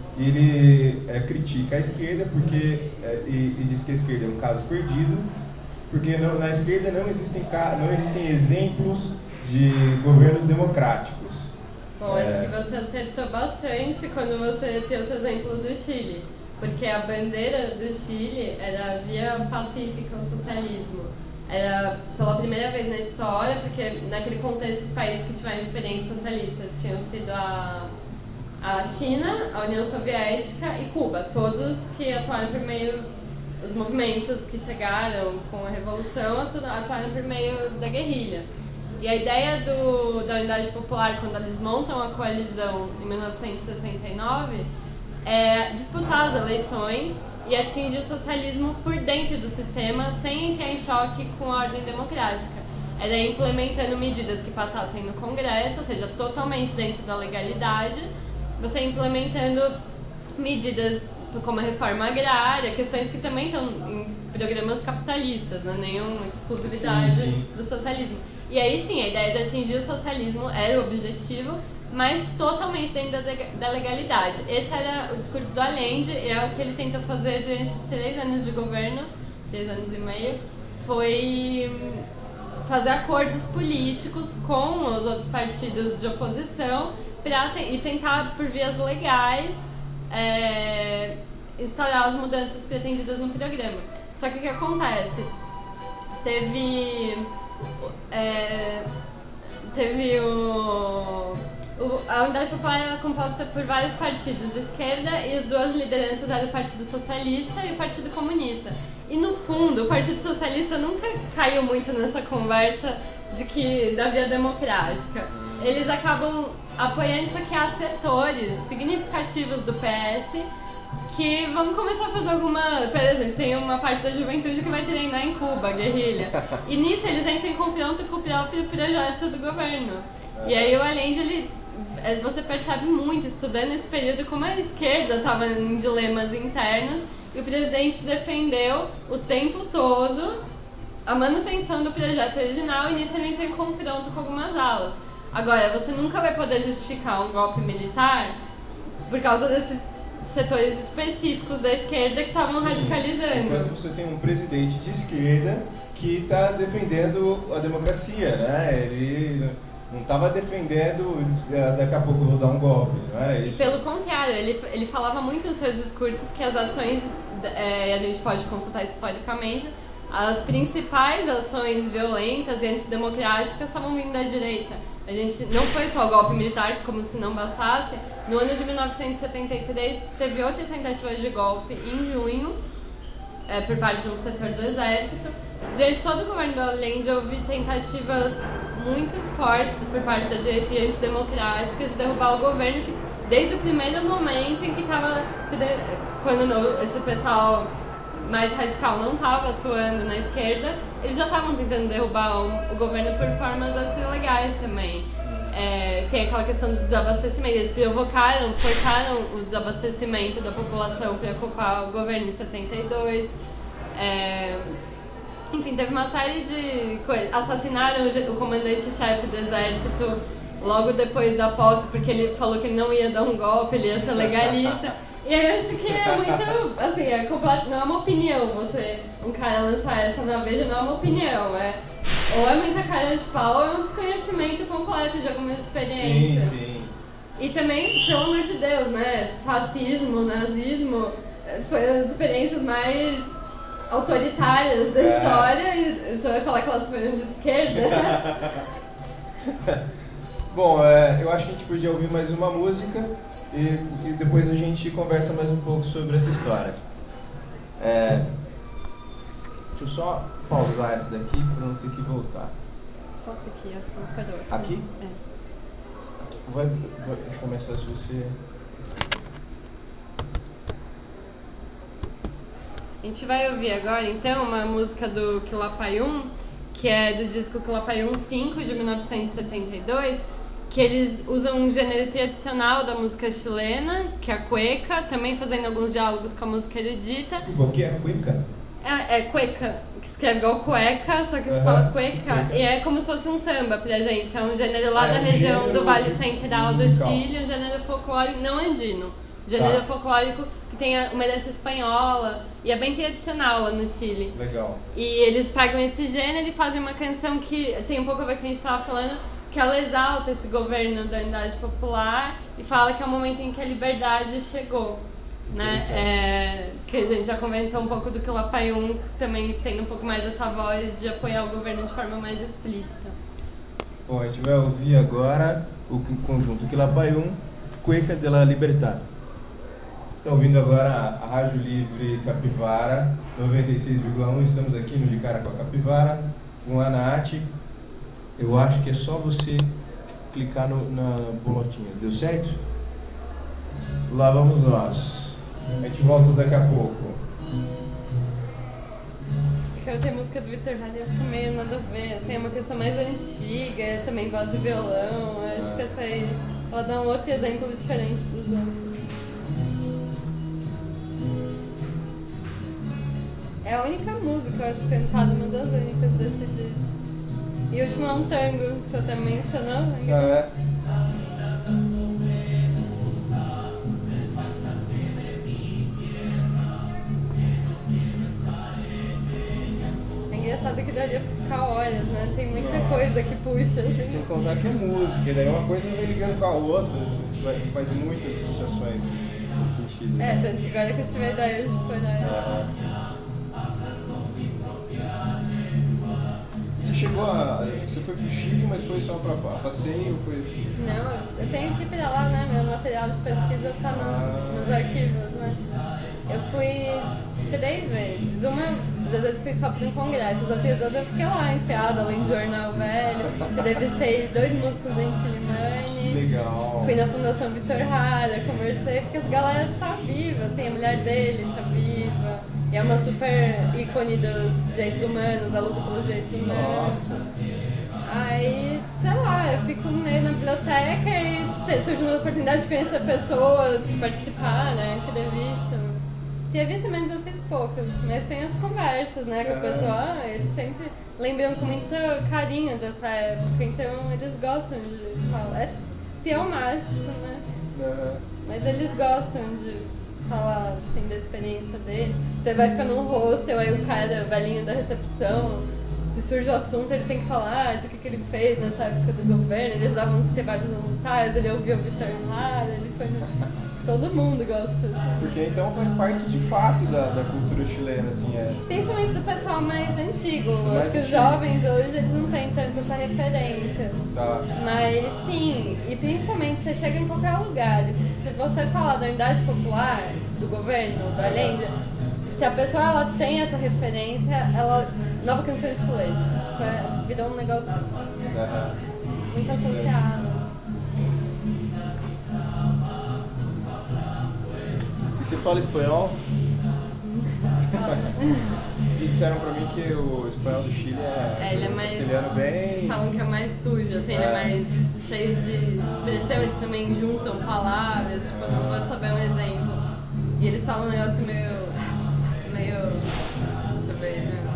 Ele é, critica a esquerda porque é, e, e diz que a esquerda é um caso perdido, porque não, na esquerda não existem, não existem exemplos de governos democráticos. Bom, é... acho que você acertou bastante quando você trouxe o exemplo do Chile, porque a bandeira do Chile era a via pacífica ao socialismo. Era pela primeira vez na história, porque naquele contexto os países que tiveram experiências socialistas tinham sido a, a China, a União Soviética e Cuba, todos que atuaram por meio... Os movimentos que chegaram com a Revolução atuaram por meio da guerrilha. E a ideia do, da Unidade Popular, quando eles montam a coalizão em mil novecentos e sessenta e nove, é disputar as eleições e atingir o socialismo por dentro do sistema sem entrar em choque com a ordem democrática. Era implementando medidas que passassem no Congresso, ou seja, totalmente dentro da legalidade, você implementando medidas como a reforma agrária, questões que também estão em programas capitalistas, não é nenhuma exclusividade sim, sim. do socialismo. E aí sim, a ideia de atingir o socialismo era o objetivo, mas totalmente dentro da, da legalidade. Esse era o discurso do Allende, e é o que ele tentou fazer durante os três anos de governo, três anos e meio, foi fazer acordos políticos com os outros partidos de oposição pra te, e tentar, por vias legais, É, instaurar as mudanças pretendidas no programa. Só que o que acontece? Teve... É, teve o... o a Unidade Popular era composta por vários partidos de esquerda e as duas lideranças eram o Partido Socialista e o Partido Comunista. E no fundo, o Partido Socialista nunca caiu muito nessa conversa de que, da via democrática. Eles acabam apoiando, só que há setores significativos do P S que vão começar a fazer alguma... Por exemplo, tem uma parte da juventude que vai treinar em Cuba, guerrilha. E nisso eles entram em confronto com o próprio projeto do governo. E aí o Allende, ele, você percebe muito, estudando esse período, como a esquerda estava em dilemas internos e o presidente defendeu o tempo todo a manutenção do projeto original e nisso ele entra em confronto com algumas alas. Agora, você nunca vai poder justificar um golpe militar por causa desses setores específicos da esquerda que estavam radicalizando. Enquanto você tem um presidente de esquerda que está defendendo a democracia, né? Ele não estava defendendo, daqui a pouco eu vou dar um golpe, não era isso? E pelo contrário, ele, ele falava muito nos seus discursos que as ações, é, a gente pode constatar historicamente, as principais ações violentas e antidemocráticas estavam vindo da direita. A gente não foi só o golpe militar, como se não bastasse. No ano de mil novecentos e setenta e três, teve outra tentativa de golpe em junho, é, por parte de um setor do exército. Durante todo o governo do Allende, houve tentativas muito fortes por parte da direita e antidemocrática de derrubar o governo, que, desde o primeiro momento em que estava, quando esse pessoal mais radical não estava atuando na esquerda, eles já estavam tentando derrubar o, o governo por formas ilegais também. É, tem aquela questão de desabastecimento, eles provocaram, forçaram o desabastecimento da população para ocupar o governo em setenta e dois. É, enfim, teve uma série de coisas. Assassinaram o, o comandante-chefe do exército logo depois da posse, porque ele falou que ele não ia dar um golpe, ele ia ser legalista. E eu acho que é muito, assim, é completo, não é uma opinião você, um cara lançar essa na Veja, não é uma opinião, é ou é muita cara de pau ou é um desconhecimento completo de alguma experiência. Sim, sim. E também, pelo amor de Deus, né, fascismo, nazismo, foram as experiências mais autoritárias da é. história, e você vai falar que elas foram de esquerda? Bom, é, eu acho que a gente podia ouvir mais uma música e, e depois a gente conversa mais um pouco sobre essa história. É, deixa eu só pausar essa daqui para não ter que voltar. Volta aqui, acho que eu vou parar. Aqui? É. Vai, vai, deixa eu começar se você... A gente vai ouvir agora, então, uma música do Quilapayún, que é do disco Quilapayún cinco, de mil novecentos e setenta e dois, que eles usam um gênero tradicional da música chilena, que é a cueca, também fazendo alguns diálogos com a música erudita. Desculpa, o que é cueca? É, é cueca, que escreve igual cueca, só que se uhum. fala cueca, e é como se fosse um samba pra gente, é um gênero lá ah, da é um região do Vale de... Central musical. do Chile, um gênero folclórico não andino, gênero tá. folclórico que tem uma herança espanhola, e é bem tradicional lá no Chile. Legal. E eles pegam esse gênero e fazem uma canção que tem um pouco a ver com o que a gente estava falando, que ela exalta esse governo da unidade popular e fala que é o momento em que a liberdade chegou. Né? É, que a gente já comentou um pouco do Quilapayún, também tem um pouco mais essa voz de apoiar o governo de forma mais explícita. Bom, a gente vai ouvir agora o conjunto Quilapayún, Cueca de la Libertad. Está ouvindo agora a Rádio Livre Capivara, noventa e seis vírgula um, estamos aqui no De Cara com a Capivara, com a Nath. Eu acho que é só você clicar no, na bolotinha, deu certo? Lá vamos nós. A gente volta daqui a pouco. Eu tenho música do Vitor Hara meio nada a ver, assim, é uma questão mais antiga, também voz e violão, acho que essa aí, ela dá um outro exemplo diferente dos outros. É a única música, eu acho, cantada, uma das únicas desse disco. E o último é um tango, que você até mencionou, né? Ah, é? É engraçado que daria pra ficar horas, né? Tem muita Nossa. coisa que puxa. Assim. Sem contar que é música, daí uma coisa vai ligando com a outra, a gente vai, faz muitas associações nesse sentido. É, tanto que agora que eu tive a ideia de pôr ela. Você chegou a... Você foi pro Chile, mas foi só pra passeio? Foi... Não, eu tenho que ir pra lá, né? Meu material de pesquisa tá nos, ah. nos arquivos, né? Eu fui três vezes. Uma das vezes fui só pra um congresso, as outras duas eu fiquei lá, enfiada, além de jornal velho. Entrevistei dois músicos da Intilimani. Legal. Fui na Fundação Vitor Hara, conversei, porque essa galera tá viva, assim, a mulher dele tá viva. E é uma super ícone dos direitos humanos, a luta pelos direitos humanos. Nossa. Aí, sei lá, eu fico meio na biblioteca e surgiu uma oportunidade de conhecer pessoas, participar, né, entrevista. Entrevista menos eu fiz poucas, mas tem as conversas, né, com a pessoa, eles sempre lembram com muito carinho dessa época, então eles gostam de falar. É teomástico, né? Mas eles gostam de falar assim da experiência dele. Você vai ficar num hostel, aí o cara, o velhinho da recepção, se surge o assunto, ele tem que falar de o que, que ele fez nessa época do governo. Eles davam uns trabalhos voluntários, ele ouvia o Vitor Hara, ele foi no... Todo mundo gosta. Assim. Porque então faz parte de fato da, da cultura chilena, assim, é. Principalmente do pessoal mais antigo. Mais Acho que antigo. os jovens hoje eles não têm tanto essa referência. Tá. Mas sim, e principalmente você chega em qualquer lugar. Se você falar da unidade popular, do governo, da Allende, se a pessoa ela tem essa referência, ela. Nova canção chilena. Tipo, é, virou um negócio Aham. Muito associado. E você fala espanhol? E disseram pra mim que o espanhol do Chile é, É, ele é mais- castelhano bem... Falam que é mais sujo, assim, ele é É. mais cheio de expressão, eles também juntam palavras, tipo, eu não vou saber um exemplo. E eles falam um negócio meio. meio. deixa eu ver, né?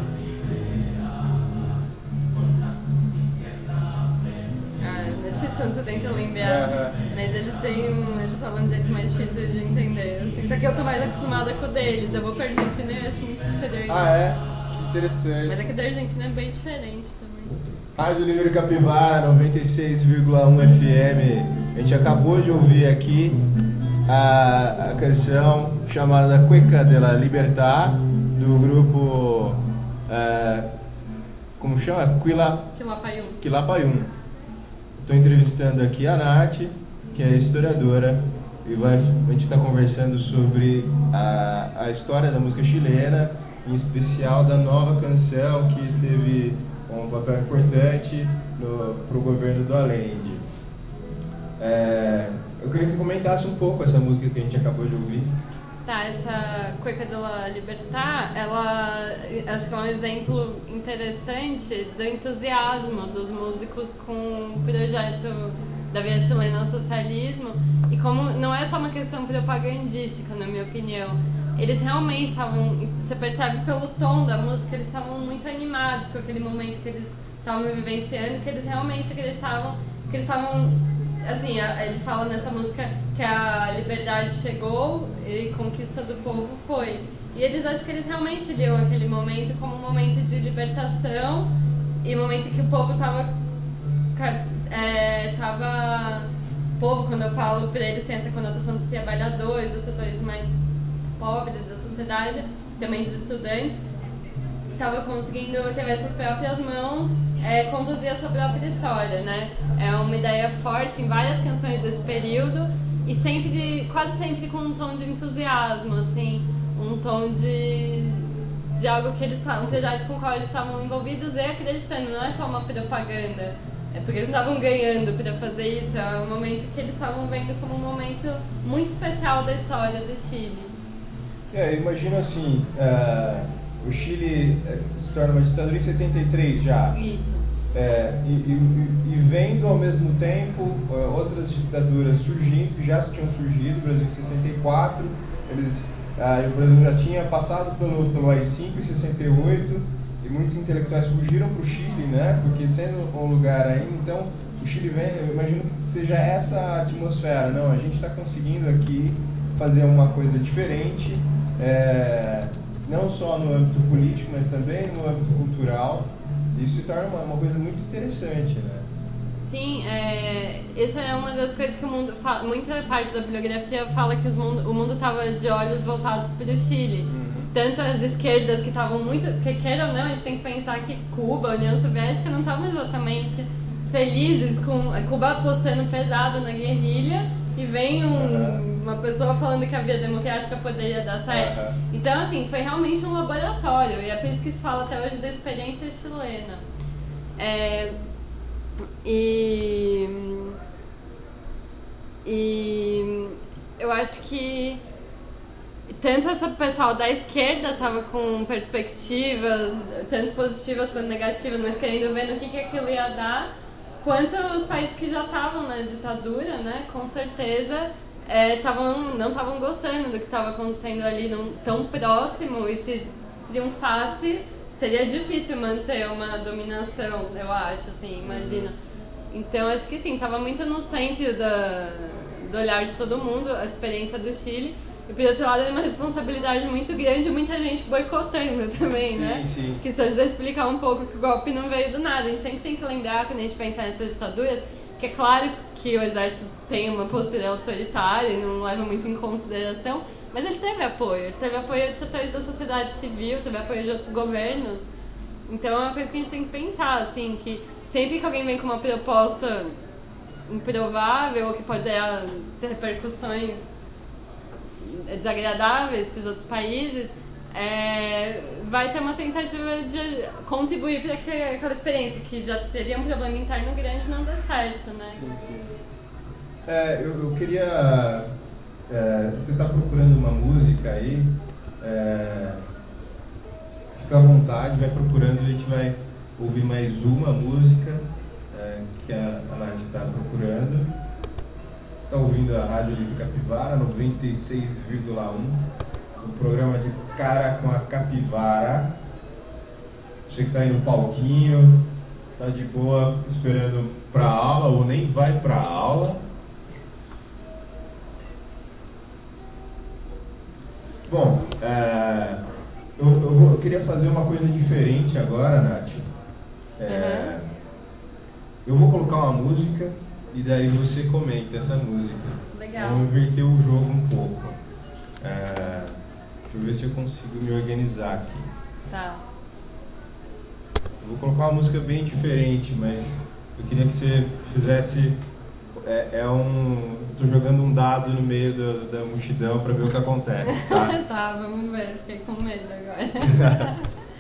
Ah, é difícil quando você tenta lembrar, Aham. mas eles têm um, eles falam de um jeito mais difícil de entender. Assim, só que eu tô mais acostumada com o deles, eu vou pra Argentina e eu acho muito superior. Ah, é? Que interessante. Mas é que da Argentina é bem diferente também. Rádio Livre Capivara, noventa e seis vírgula um F M. A gente acabou de ouvir aqui a, a canção chamada Cueca de la Libertad, do grupo... eh, como chama? Quila, Quilapayún. Quilapayún. Estou entrevistando aqui a Nath, que é historiadora, e vai, a gente está conversando sobre a, a história da música chilena, em especial da nova canção que teve um papel importante para o governo do Allende. É, eu queria que você comentasse um pouco essa música que a gente acabou de ouvir. Tá, essa Cueca de la Libertad, ela, acho que é um exemplo interessante do entusiasmo dos músicos com o projeto da Via Chilena ao Socialismo, e como não é só uma questão propagandística, na minha opinião. Eles realmente estavam, você percebe pelo tom da música, eles estavam muito animados com aquele momento que eles estavam vivenciando, que eles realmente acreditavam que eles estavam... Assim, ele fala nessa música que a liberdade chegou e conquista do povo foi. E eles acham que eles realmente liam aquele momento como um momento de libertação e um momento que o povo estava... É, tava, povo, quando eu falo para eles, tem essa conotação dos trabalhadores, dos setores mais pobres da sociedade, também dos estudantes, estava conseguindo ter as suas próprias mãos, é, conduzir a sua própria história, né? É uma ideia forte em várias canções desse período e sempre, quase sempre com um tom de entusiasmo, assim, um tom de, de algo que eles estavam, um projeto com o qual eles estavam envolvidos e acreditando, não é só uma propaganda, é porque eles estavam ganhando para fazer isso, é um momento que eles estavam vendo como um momento muito especial da história do Chile. É, eu imagino assim, uh, o Chile se torna uma ditadura em setenta e três já. Isso. É, e, e, e vendo ao mesmo tempo uh, outras ditaduras surgindo, que já tinham surgido, o Brasil em sessenta e quatro, eles, uh, o Brasil já tinha passado pelo, pelo A I cinco em sessenta e oito, e muitos intelectuais fugiram para o Chile, né, porque sendo um lugar ainda, então o Chile vem, eu imagino que seja essa atmosfera, não, a gente está conseguindo aqui fazer uma coisa diferente, é, não só no âmbito político, mas também no âmbito cultural. Isso se torna uma, uma coisa muito interessante, né? Sim, é, essa é uma das coisas que o mundo fala, muita parte da bibliografia fala que os mundo, o mundo estava de olhos voltados para o Chile. Uhum. Tanto as esquerdas que estavam muito, porque queira ou não, a gente tem que pensar que Cuba, a União Soviética não estavam exatamente felizes com Cuba apostando pesado na guerrilha e vem um, uhum. uma pessoa falando que a via democrática poderia dar certo. Uhum. Então, assim, foi realmente um laboratório e é por isso que se fala até hoje da experiência chilena. É, e, e eu acho que tanto esse pessoal da esquerda estava com perspectivas, tanto positivas quanto negativas, mas querendo ver no que, que aquilo ia dar, quanto os países que já estavam na ditadura, né, com certeza, é, tavam, não estavam gostando do que estava acontecendo ali num, tão próximo, e se triunfasse, seria difícil manter uma dominação, eu acho, assim, imagina. Então, acho que sim, estava muito no centro da, do olhar de todo mundo, a experiência do Chile. E, por outro lado, é uma responsabilidade muito grande, muita gente boicotando também, sim, né? Sim. Que isso ajuda a explicar um pouco que o golpe não veio do nada. A gente sempre tem que lembrar, quando a gente pensa nessas ditaduras, que é claro que o exército tem uma postura autoritária e não leva muito em consideração, mas ele teve apoio. Ele teve apoio de setores da sociedade civil, teve apoio de outros governos. Então é uma coisa que a gente tem que pensar, assim, que sempre que alguém vem com uma proposta improvável ou que pode ter repercussões desagradáveis para os outros países, é, vai ter uma tentativa de contribuir para aquela experiência, que já teria um problema interno grande e não dá certo, né? Sim, sim. É, eu, eu queria... É, você está procurando uma música aí, é, fica à vontade, vai procurando, a gente vai ouvir mais uma música é, que a, a Nath está procurando. Você está ouvindo a Rádio Livre Capivara, noventa e seis vírgula um, o programa de Cara com a Capivara. Você que está aí no palquinho, está de boa esperando para a aula ou nem vai para a aula. Bom, é, eu, eu, vou, eu queria fazer uma coisa diferente agora, Nath. É, uhum. Eu vou colocar uma música e daí você comenta essa música. Legal. Vamos inverter o jogo um pouco. É, deixa eu ver se eu consigo me organizar aqui. Tá. Eu vou colocar uma música bem diferente, mas eu queria que você fizesse... É, é um... Tô jogando um dado no meio do, da multidão pra ver o que acontece, tá? Tá, vamos ver. Fiquei com medo agora.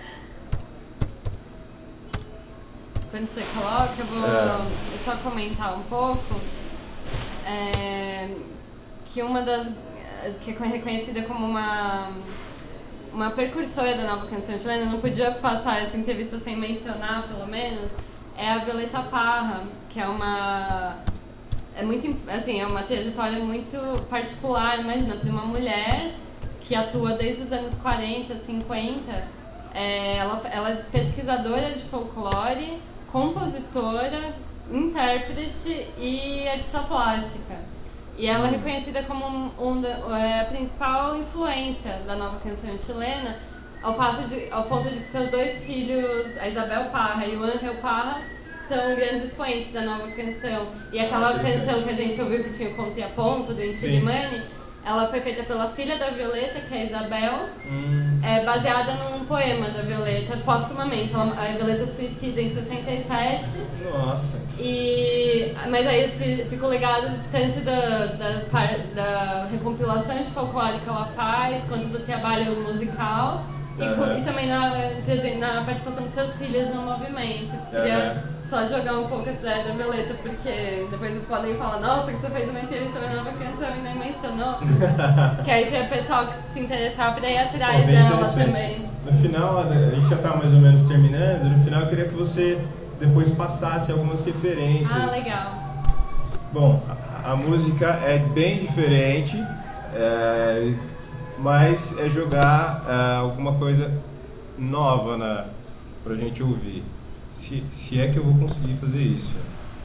Quando você coloca, eu vou é. só comentar um pouco é, que uma das... que é reconhecida como uma... uma precursora da nova canção chilena, não podia passar essa entrevista sem mencionar, pelo menos, é a Violeta Parra, que é uma... É muito, assim, é uma trajetória muito particular, imagina, tem uma mulher que atua desde os anos quarenta, cinquenta, é, ela, ela é pesquisadora de folclore, compositora, intérprete e artista plástica. E ela é reconhecida como um, um da, é, a principal influência da nova canção chilena, ao, passo de, ao ponto de que seus dois filhos, a Isabel Parra e o Ángel Parra, são grandes expoentes da nova canção. E aquela ah, canção que a gente ouviu que tinha o contraponto do Inti Illimani, ela foi feita pela filha da Violeta, que é a Isabel, hum. é, baseada num poema da Violeta, póstumamente. Ela, a Violeta suicida em sessenta e sete. Nossa! E, mas aí fica o legado tanto da, da, da recompilação de folclore que ela faz, quanto do trabalho musical, uhum. e, e também na, na participação dos seus filhos no movimento. Queria uhum. só jogar um pouco essa ideia da Violeta, porque depois podem falar, nossa, que você fez uma entrevista na nova canção e nem mencionou. Que aí para o pessoal que se interessar para ir atrás Pô, dela também. No final, a gente já está mais ou menos terminando, no final eu queria que você depois passasse algumas referências. Ah, legal. Bom, a, a música é bem diferente, é, mas é jogar é, alguma coisa nova na, pra gente ouvir. Se, se é que eu vou conseguir fazer isso.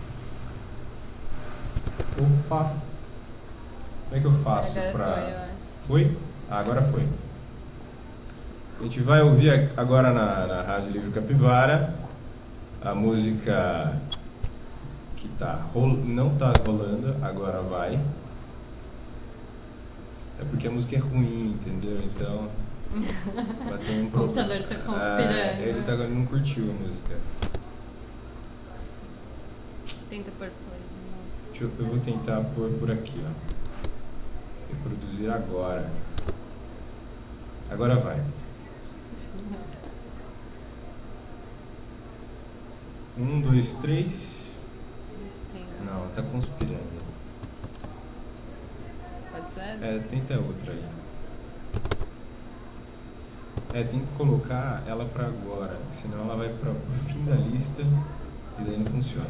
Opa! Como é que eu faço agora pra... Foi, eu acho. Foi? Ah, agora foi. A gente vai ouvir agora na, na Rádio Livre Capivara a música que tá rol... não tá rolando, agora vai. É porque a música é ruim, entendeu? Então... vai ter um problema. O computador tá conspirando. É, ele, tá, ele não curtiu a música. Tenta pôr play. Deixa eu, eu vou tentar pôr por aqui, ó. Reproduzir agora. Agora vai. Um, dois, três. Não, tá conspirando. Pode ser? É, tenta outra aí. É, tem que colocar ela pra agora, senão ela vai para o fim da lista e daí não funciona.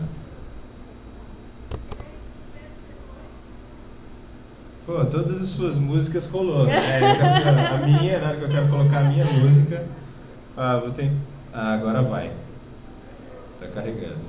Pô, todas as suas músicas rolou, né? É, a minha, na hora que eu quero colocar a minha música, ah, vou ter... ah, agora vai. Tá carregando.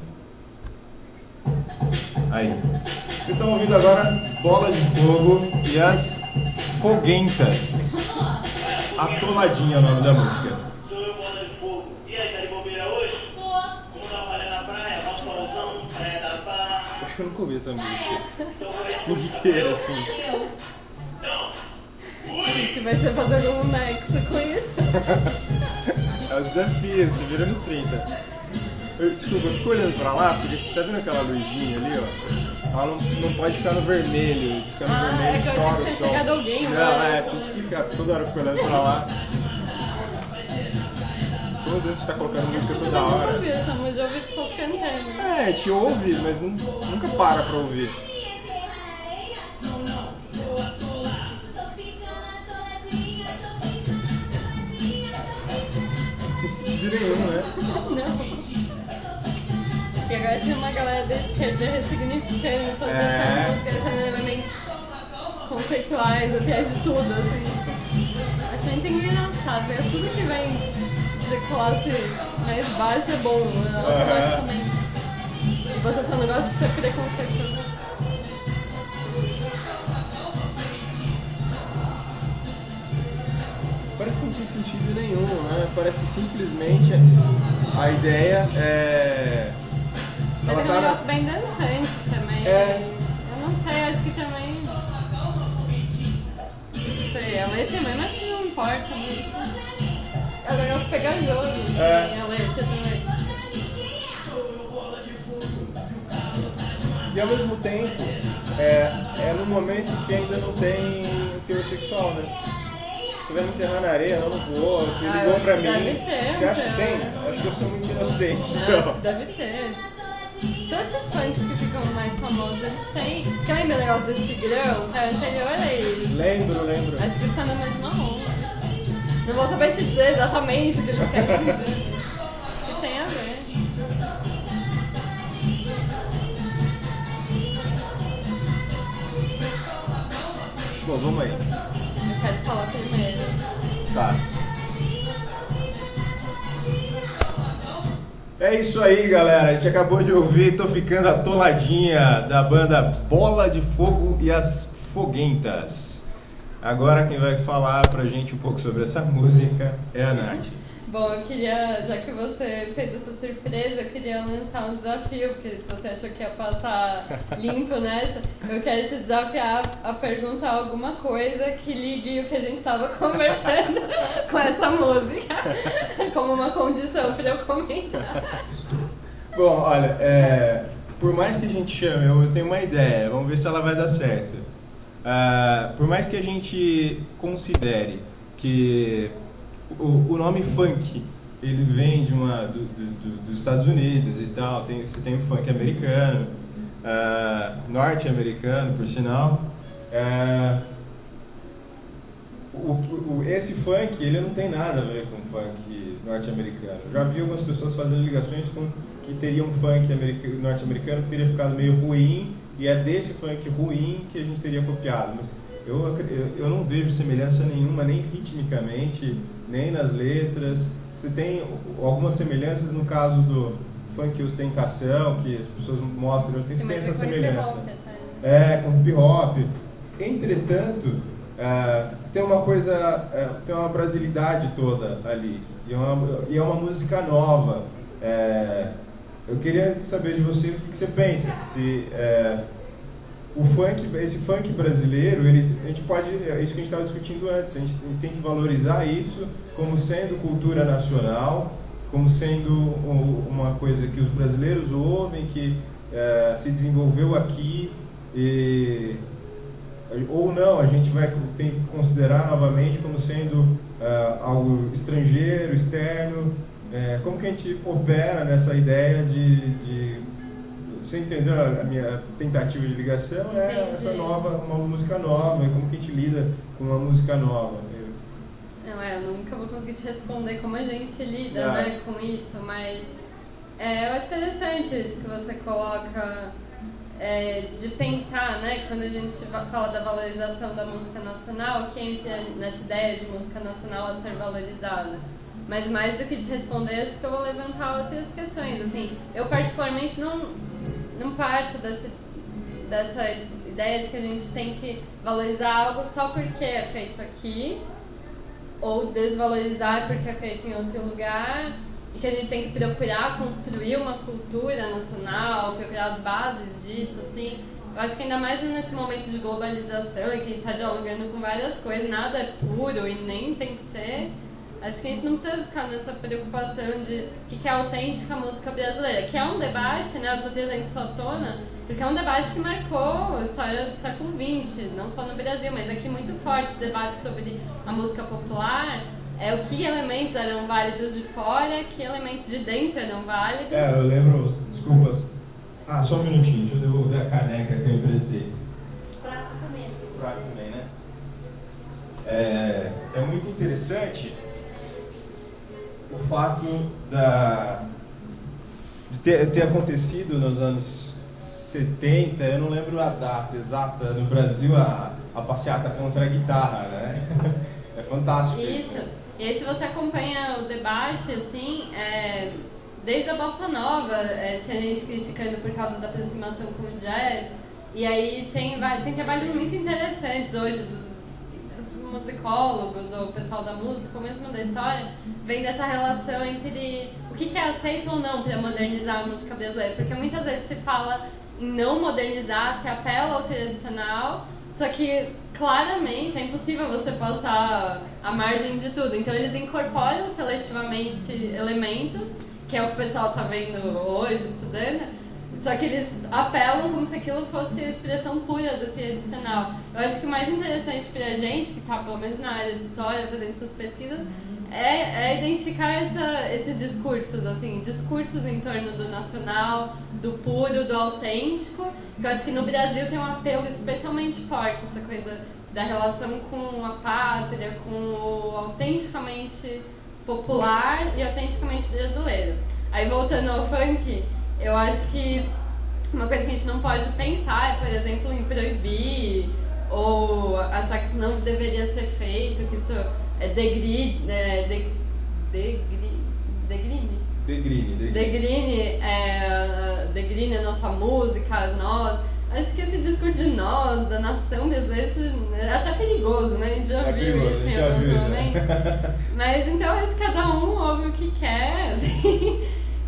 Aí. Vocês estão ouvindo agora Bola de Fogo e as Foguentas. Atoladinha é o nome da música. Sou eu, Bola de Fogo. E aí, tá de bobeira hoje? Tô. Vamos dar uma olhada na praia, mó solzão, praia da Barra. Acho que eu nunca ouvi essa música. Então vou responder. Inteira, assim. Então, Você vai ser fazer algum nexo com isso? É o desafio, você vira nos trinta. Eu, desculpa, eu fico olhando pra lá, porque tá vendo aquela luzinha ali, ó? Ela não, não pode ficar no vermelho, se ficar no ah, vermelho é que eu estoura achei o que som. tinha chegado alguém, não, né? é, preciso explicar, toda hora eu fico olhando pra lá. quando a gente tá colocando música Eu toda nunca hora. ouvi essa música, eu ouvi pessoas cantando. É, a gente ouve, mas nu- nunca para pra ouvir. Não tem sentido nenhum, né? Não. E agora tem uma galera da esquerda ressignificando toda É. essa música, achando elementos conceituais até de tudo, assim. Acho muito engraçado, né? Tudo que vem de classe mais baixa é bom, né? Automaticamente. E você só não gosta de ser preconceituoso. Parece que não tem sentido nenhum, né? Parece que simplesmente a ideia é... Mas Ela é um tá na- negócio bem dançante também. É. Eu não sei, acho que também. Não sei, a letra mesmo acho que não importa muito. É um negócio pegajoso, assim, É. a letra também. E ao mesmo tempo, é, é num momento que ainda não tem teor sexual, né? Você vai me enterrar na areia, não, não vou, você Ah, eu ligou acho pra que mim. deve ter, Você acha que então. tem? Acho que eu sou muito inocente, Não, então. acho que deve ter. Todos os funks que ficam mais famosos, eles têm. Porque lembra o negócio do Tigrão? É anterior a eles. Lembro, lembro. Acho que está na mesma onda. Não vou saber te dizer exatamente o que eles querem dizer. Que tem a ver. Bom, vamos aí. Eu quero falar primeiro. Tá. É isso aí, galera. A gente acabou de ouvir Tô Ficando Atoladinha, da banda Bola de Fogo e as Foguentas. Agora quem vai falar pra gente um pouco sobre essa música é a Nath. Bom, eu queria, já que você fez essa surpresa, eu queria lançar um desafio, porque se você achou que ia passar limpo nessa, eu quero te desafiar a perguntar alguma coisa que ligue o que a gente estava conversando com essa música, como uma condição para eu comentar. Bom, olha, é, por mais que a gente chame, eu, eu tenho uma ideia, vamos ver se ela vai dar certo. Ah, por mais que a gente considere que o, o nome funk, ele vem de uma, do, do, do, dos Estados Unidos e tal, tem, você tem o funk americano, ah, norte-americano, por sinal. Ah, o, o, esse funk, ele não tem nada a ver com o funk norte-americano. Já vi algumas pessoas fazendo ligações com que teria um funk americano, norte-americano que teria ficado meio ruim, e é desse funk ruim que a gente teria copiado. Mas eu, eu, eu não vejo semelhança nenhuma, nem ritmicamente, nem nas letras. Você tem algumas semelhanças no caso do funk ostentação, que as pessoas mostram, tem, tem essa semelhança. É, com hip hop. Entretanto, uh, tem uma coisa, uh, tem uma brasilidade toda ali. E é uma, e é uma música nova. Uh, eu queria saber de você o que, que você pensa. Se uh, o funk, esse funk brasileiro, ele, a gente pode, é isso que a gente estava discutindo antes, a gente, a gente tem que valorizar isso como sendo cultura nacional, como sendo uma coisa que os brasileiros ouvem, que uh, se desenvolveu aqui, e, ou não, a gente vai tem que considerar novamente como sendo uh, algo estrangeiro, externo. Uh, como que a gente opera nessa ideia de, de você entendeu a minha tentativa de ligação? Entendi. É essa nova, uma música nova, como que a gente lida com uma música nova. Eu... Não, é, eu nunca vou conseguir te responder como a gente lida, ah. né, com isso, mas é, eu acho interessante isso que você coloca, é, de pensar, né, quando a gente fala da valorização da música nacional, que entra nessa ideia de música nacional a ser valorizada. Mas mais do que te responder, acho que eu vou levantar outras questões. Assim, eu particularmente não, não parto dessa, dessa ideia de que a gente tem que valorizar algo só porque é feito aqui, ou desvalorizar porque é feito em outro lugar, e que a gente tem que procurar construir uma cultura nacional, procurar as bases disso, assim. Eu acho que ainda mais nesse momento de globalização, em que a gente está dialogando com várias coisas, nada é puro e nem tem que ser. Acho que a gente não precisa ficar nessa preocupação de o que é autêntica a música brasileira, que é um debate, né, eu estou trazendo isso à tona, porque é um debate que marcou a história do século vinte, não só no Brasil, mas aqui muito forte esse debate sobre a música popular, é o que elementos eram válidos de fora, que elementos de dentro eram válidos. É, eu lembro, desculpas. Ah, só um minutinho, deixa eu devolver a caneca que eu emprestei. Prato também. Prato também, né? É, é muito interessante o fato da, de ter, ter acontecido nos anos setenta, eu não lembro a data exata, no Brasil, a, a passeata contra a guitarra, né? É fantástico isso. Isso. E aí, se você acompanha o debate, assim, é, desde a Bossa Nova, é, tinha gente criticando por causa da aproximação com o jazz, e aí tem, tem trabalhos muito interessantes hoje dos musicólogos ou o pessoal da música, ou mesmo da história, vem dessa relação entre o que é aceito ou não para modernizar a música brasileira, porque muitas vezes se fala em não modernizar, se apela ao tradicional, só que claramente é impossível você passar a margem de tudo, então eles incorporam seletivamente elementos, que é o que o pessoal está vendo hoje, estudando, só que eles apelam como se aquilo fosse a expressão pura do tradicional. Eu acho que o mais interessante pra gente, que está pelo menos na área de história, fazendo essas pesquisas, é, é identificar essa, esses discursos, assim, discursos em torno do nacional, do puro, do autêntico, que eu acho que no Brasil tem um apelo especialmente forte, essa coisa da relação com a pátria, com o autenticamente popular e autenticamente brasileiro. Aí voltando ao funk, eu acho que uma coisa que a gente não pode pensar é, por exemplo, em proibir ou achar que isso não deveria ser feito, que isso é degri, é, de, degri, degrine. Degrine, degrine, é, degrine a nossa música, nós. Acho que esse discurso de nós, da nação brasileira, é até perigoso, né? A gente já é viu perigoso, isso em já alguns viu, momentos. Já. Mas então acho que cada um ouve o que quer, assim.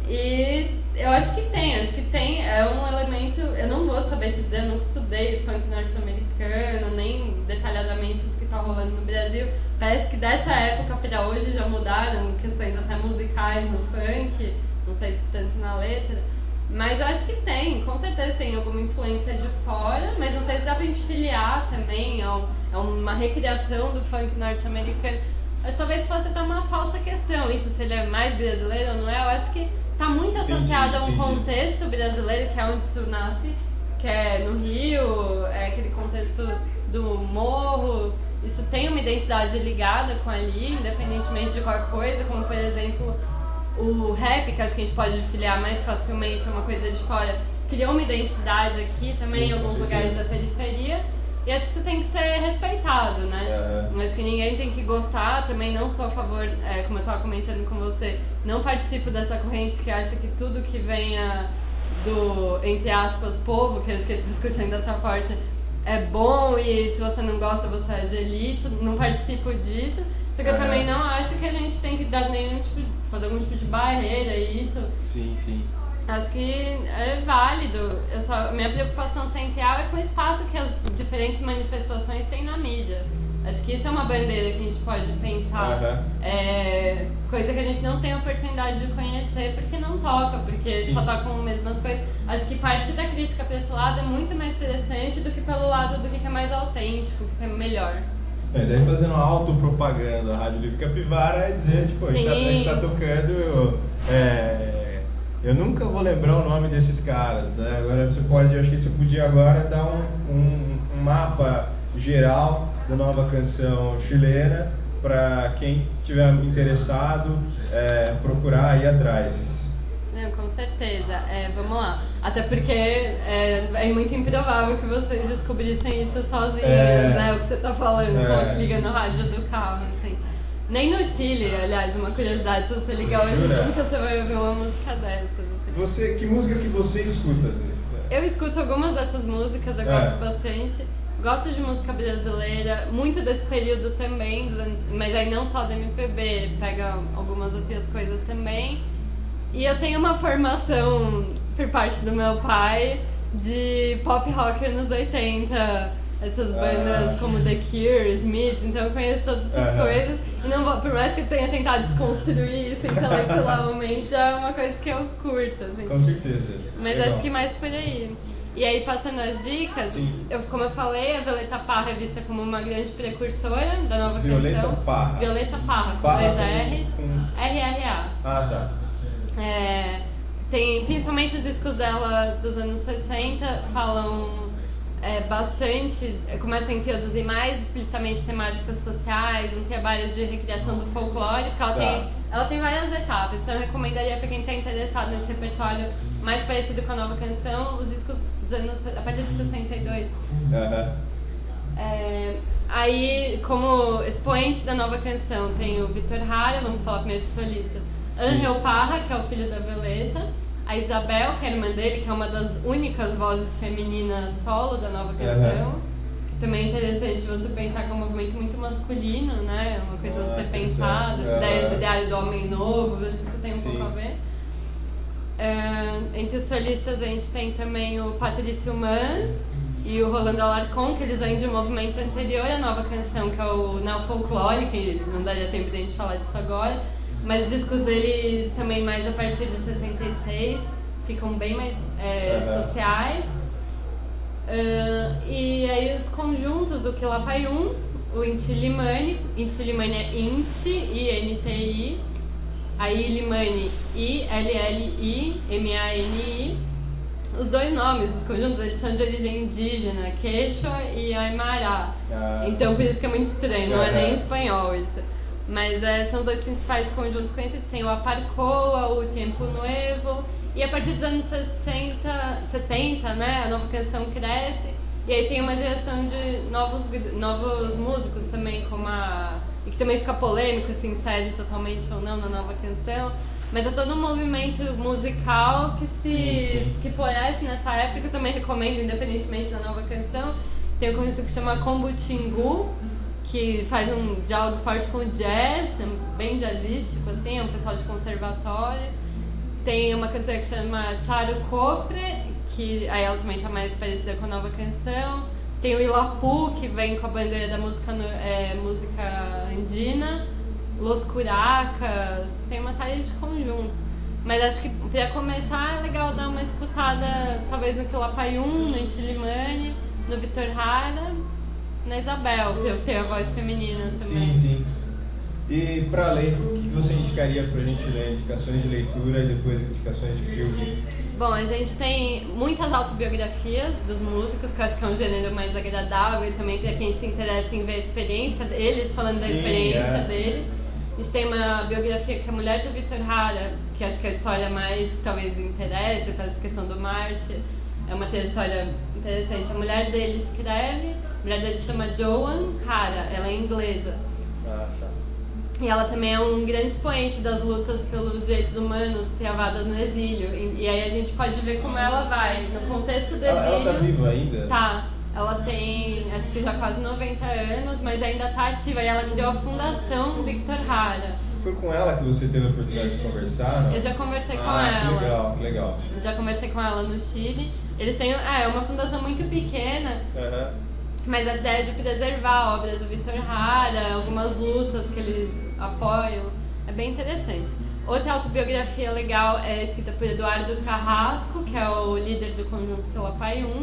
E eu acho que tem, acho que tem, é um elemento, eu não vou saber te dizer, eu nunca estudei funk norte-americano, nem detalhadamente isso que está rolando no Brasil. Parece que dessa época para hoje já mudaram questões até musicais no funk, não sei se tanto na letra, mas eu acho que tem, com certeza tem alguma influência de fora, mas não sei se dá pra gente filiar também, é, um, é uma recriação do funk norte-americano. Acho que talvez fosse até uma falsa questão, isso, se ele é mais brasileiro ou não é, eu acho que está muito associado a um contexto brasileiro, que é onde isso nasce, que é no Rio, é aquele contexto do morro, isso tem uma identidade ligada com ali, independentemente de qualquer coisa, como por exemplo o rap, que acho que a gente pode filiar mais facilmente a uma coisa de fora, criou uma identidade aqui também, Sim, em alguns lugares da periferia, e acho que isso tem que ser respeitado, né? Uhum. Acho que ninguém tem que gostar, também não sou a favor, é, como eu estava comentando com você, não participo dessa corrente que acha que tudo que venha do, entre aspas, povo, que acho que esse discurso ainda está forte, é bom e se você não gosta você é de elite, não participo disso. Só que eu uhum. também não acho que a gente tem que dar nenhum tipo, fazer algum tipo de barreira, isso. Sim, sim. Acho que é válido. Eu só, minha preocupação central é com o espaço que as diferentes manifestações têm na mídia. Acho que isso é uma bandeira que a gente pode pensar. Uhum. É, coisa que a gente não tem oportunidade de conhecer porque não toca, porque Sim. só tocam as mesmas coisas. Acho que parte da crítica para esse lado é muito mais interessante do que pelo lado do que é mais autêntico, que é melhor. É, daí fazendo uma autopropaganda, a Rádio Livre Capivara é dizer, tipo, a gente, tá, a gente tá tocando... É, eu nunca vou lembrar o nome desses caras, né? Agora você pode, eu acho que você podia agora dar um, um, um mapa geral da nova canção chilena para quem tiver interessado é, procurar aí atrás. Não, com certeza. É, vamos lá. Até porque é, é muito improvável que vocês descobrissem isso sozinhos, é, né? O que você tá falando, é. liga no rádio do carro, assim. Nem no Chile, aliás, uma curiosidade, se você ligar hoje nunca você vai ouvir uma música dessas. Assim. Você, que música que você escuta às vezes? Eu escuto algumas dessas músicas, eu é. gosto bastante. Gosto de música brasileira, muito desse período também, dos anos, mas aí não só da M P B, pega algumas outras coisas também. E eu tenho uma formação, por parte do meu pai, de pop rock anos oitenta, essas bandas ah, como The Cure, Smiths, então eu conheço todas essas uh-huh. coisas. E não vou, por mais que eu tenha tentado desconstruir isso intelectualmente, é uma coisa que eu curto, assim. Com certeza. Mas Legal. Acho que mais por aí. E aí, passando as dicas, eu, como eu falei, a Violeta Parra é vista como uma grande precursora da nova Violeta canção. Parra. Violeta Parra, com Parra dois com- R's, com- R R A. Ah, tá. É, tem, principalmente os discos dela dos anos sessenta falam é, bastante, começam a introduzir mais explicitamente temáticas sociais, um trabalho de recriação do folclore, porque ela, Tá. tem, ela tem várias etapas, então eu recomendaria para quem está interessado nesse repertório mais parecido com a nova canção, os discos dos anos, a partir de sessenta e dois. Aham. É, aí, como expoentes da nova canção, tem o Vitor Hara, vamos falar primeiro dos solistas. Angel Parra, que é o filho da Violeta. A Isabel, que é a irmã dele, que é uma das únicas vozes femininas solo da nova canção. Uhum. Também é interessante você pensar que é um movimento muito masculino, né? Uma coisa Ah, a ser interessante. pensada, essa ideia do Uhum. ideário do homem novo, acho que isso tem um Sim. pouco a ver. Uh, entre os solistas a gente tem também o Patrício Mans e o Rolando Alarcon, que eles vêm de um movimento anterior à nova canção, que é o neofolclore, que não daria tempo de a gente falar disso agora, mas os discos deles também mais a partir de sessenta e seis ficam bem mais é, Uhum. sociais. Uh, e aí os conjuntos, o Quilapayún, o Inti Limani, Inti Limani é Inti, I N T I, aí Limani, I L L I M A N I. Os dois nomes dos conjuntos eles são de origem indígena, Quechua e Aymara. Ah. Então por isso que é muito estranho, não é nem em Uhum. espanhol isso. Mas é, são os dois principais conjuntos conhecidos, tem o Aparcoa, o Tempo Nuevo, e a partir dos anos sessenta, setenta, né, a nova canção cresce, e aí tem uma geração de novos, gru- novos músicos também, como a... e que também fica polêmico se insere totalmente ou não na nova canção, mas é todo um movimento musical que se Sim, sim. que floresce nessa época, eu também recomendo, independentemente da nova canção. Tem um conjunto que chama Kombutingu, que faz um diálogo forte com o jazz, bem jazzístico, assim, é um pessoal de conservatório. Tem uma cantora que chama Charu Cofre, que aí ela também tá mais parecida com a nova canção. Tem o Ilapu, que vem com a bandeira da música, no- é, música andina. Los Curacas, tem uma série de conjuntos. Mas acho que pra começar é legal dar uma escutada, talvez no Quilapayún, no Inti Limani, no Vitor Hara, na Isabel, que eu tenho a voz feminina também. Sim, sim. E para ler, o que que você indicaria pra gente ler? Indicações de leitura e depois indicações de filme? Bom, a gente tem muitas autobiografias dos músicos, que eu acho que é um gênero mais agradável e também para quem se interessa em ver a experiência deles, falando da Sim, experiência é. deles. A gente tem uma biografia que é a mulher do Vitor Hara, que acho que é a história mais que talvez interesse, para essa questão do Marte. É uma trajetória interessante. A mulher dele escreve, a mulher dele chama Joan Hara, ela é inglesa. Ah, tá. E ela também é um grande expoente das lutas pelos direitos humanos travadas no exílio. E, e aí a gente pode ver como ela vai, no contexto do exílio. Ela, ela tá viva ainda? Tá. Ela tem, acho que já quase noventa anos, mas ainda tá ativa. E ela criou a Fundação Victor Hara. Foi com ela que você teve a oportunidade de conversar? Não? Eu já conversei com ah, ela. que legal, que legal. Já conversei com ela no Chile. Eles têm, ah, é uma fundação muito pequena, Aham. mas a ideia de preservar a obra do Vitor Hara, algumas lutas que eles apoiam, é bem interessante. Outra autobiografia legal é escrita por Eduardo Carrasco, que é o líder do conjunto Quilapayún.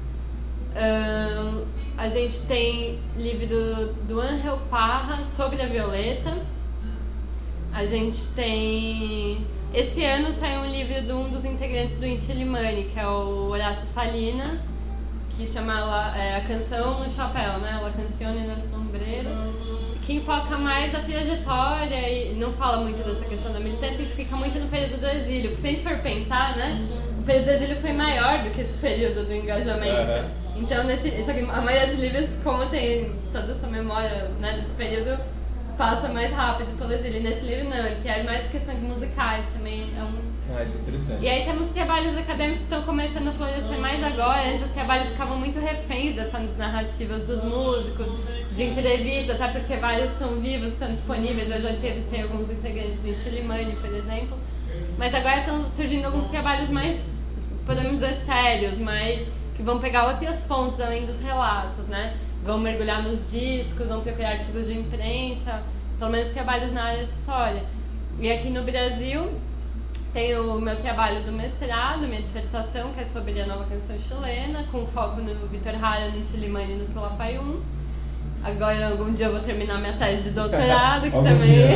Ahn, a gente tem livro do, do Angel Parra sobre a Violeta. A gente tem... Esse ano saiu um livro de um dos integrantes do Inti Limani, que é o Horácio Salinas, que chama La- é, A Canção no Chapéu, né? La Canzone no Sombrero, que enfoca mais a trajetória e não fala muito dessa questão da militância, que fica muito no período do exílio. Porque se a gente for pensar, né? O período do exílio foi maior do que esse período do engajamento. Aham. Então, nesse, só que a maioria dos livros, como tem toda essa memória, né, desse período, passa mais rápido pelo exílio. Nesse livro não, ele traz mais questões musicais também. É um... Ah, isso é interessante. E aí temos trabalhos acadêmicos que estão começando a florescer mais agora. Antes os trabalhos ficavam muito reféns dessas narrativas dos músicos, de entrevista, até porque vários estão vivos, estão disponíveis. Eu já entrevistei alguns integrantes do Inti Limani, por exemplo. Mas agora estão surgindo alguns trabalhos mais, podemos dizer, sérios, mais que vão pegar outras fontes além dos relatos, né? Vão mergulhar nos discos, vão procurar artigos de imprensa, pelo menos trabalhos na área de história. E aqui no Brasil, Tem o meu trabalho do mestrado, minha dissertação, que é sobre a nova canção chilena, com foco no Vítor Jara, no Chilimani e no Quilapayún. Agora, algum dia eu vou terminar minha tese de doutorado, que também,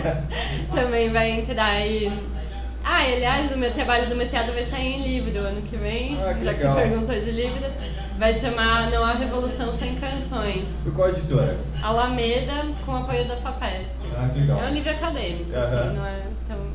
também vai entrar aí. Ah, e, aliás, o meu trabalho do mestrado vai sair em livro ano que vem, ah, que já legal. que você perguntou de livros. Vai chamar Não Há Revolução Sem Canções. Por qual editora? Alameda, com apoio da FAPESP. Ah, que legal. É um livro acadêmico, Uhum. assim, não é tão...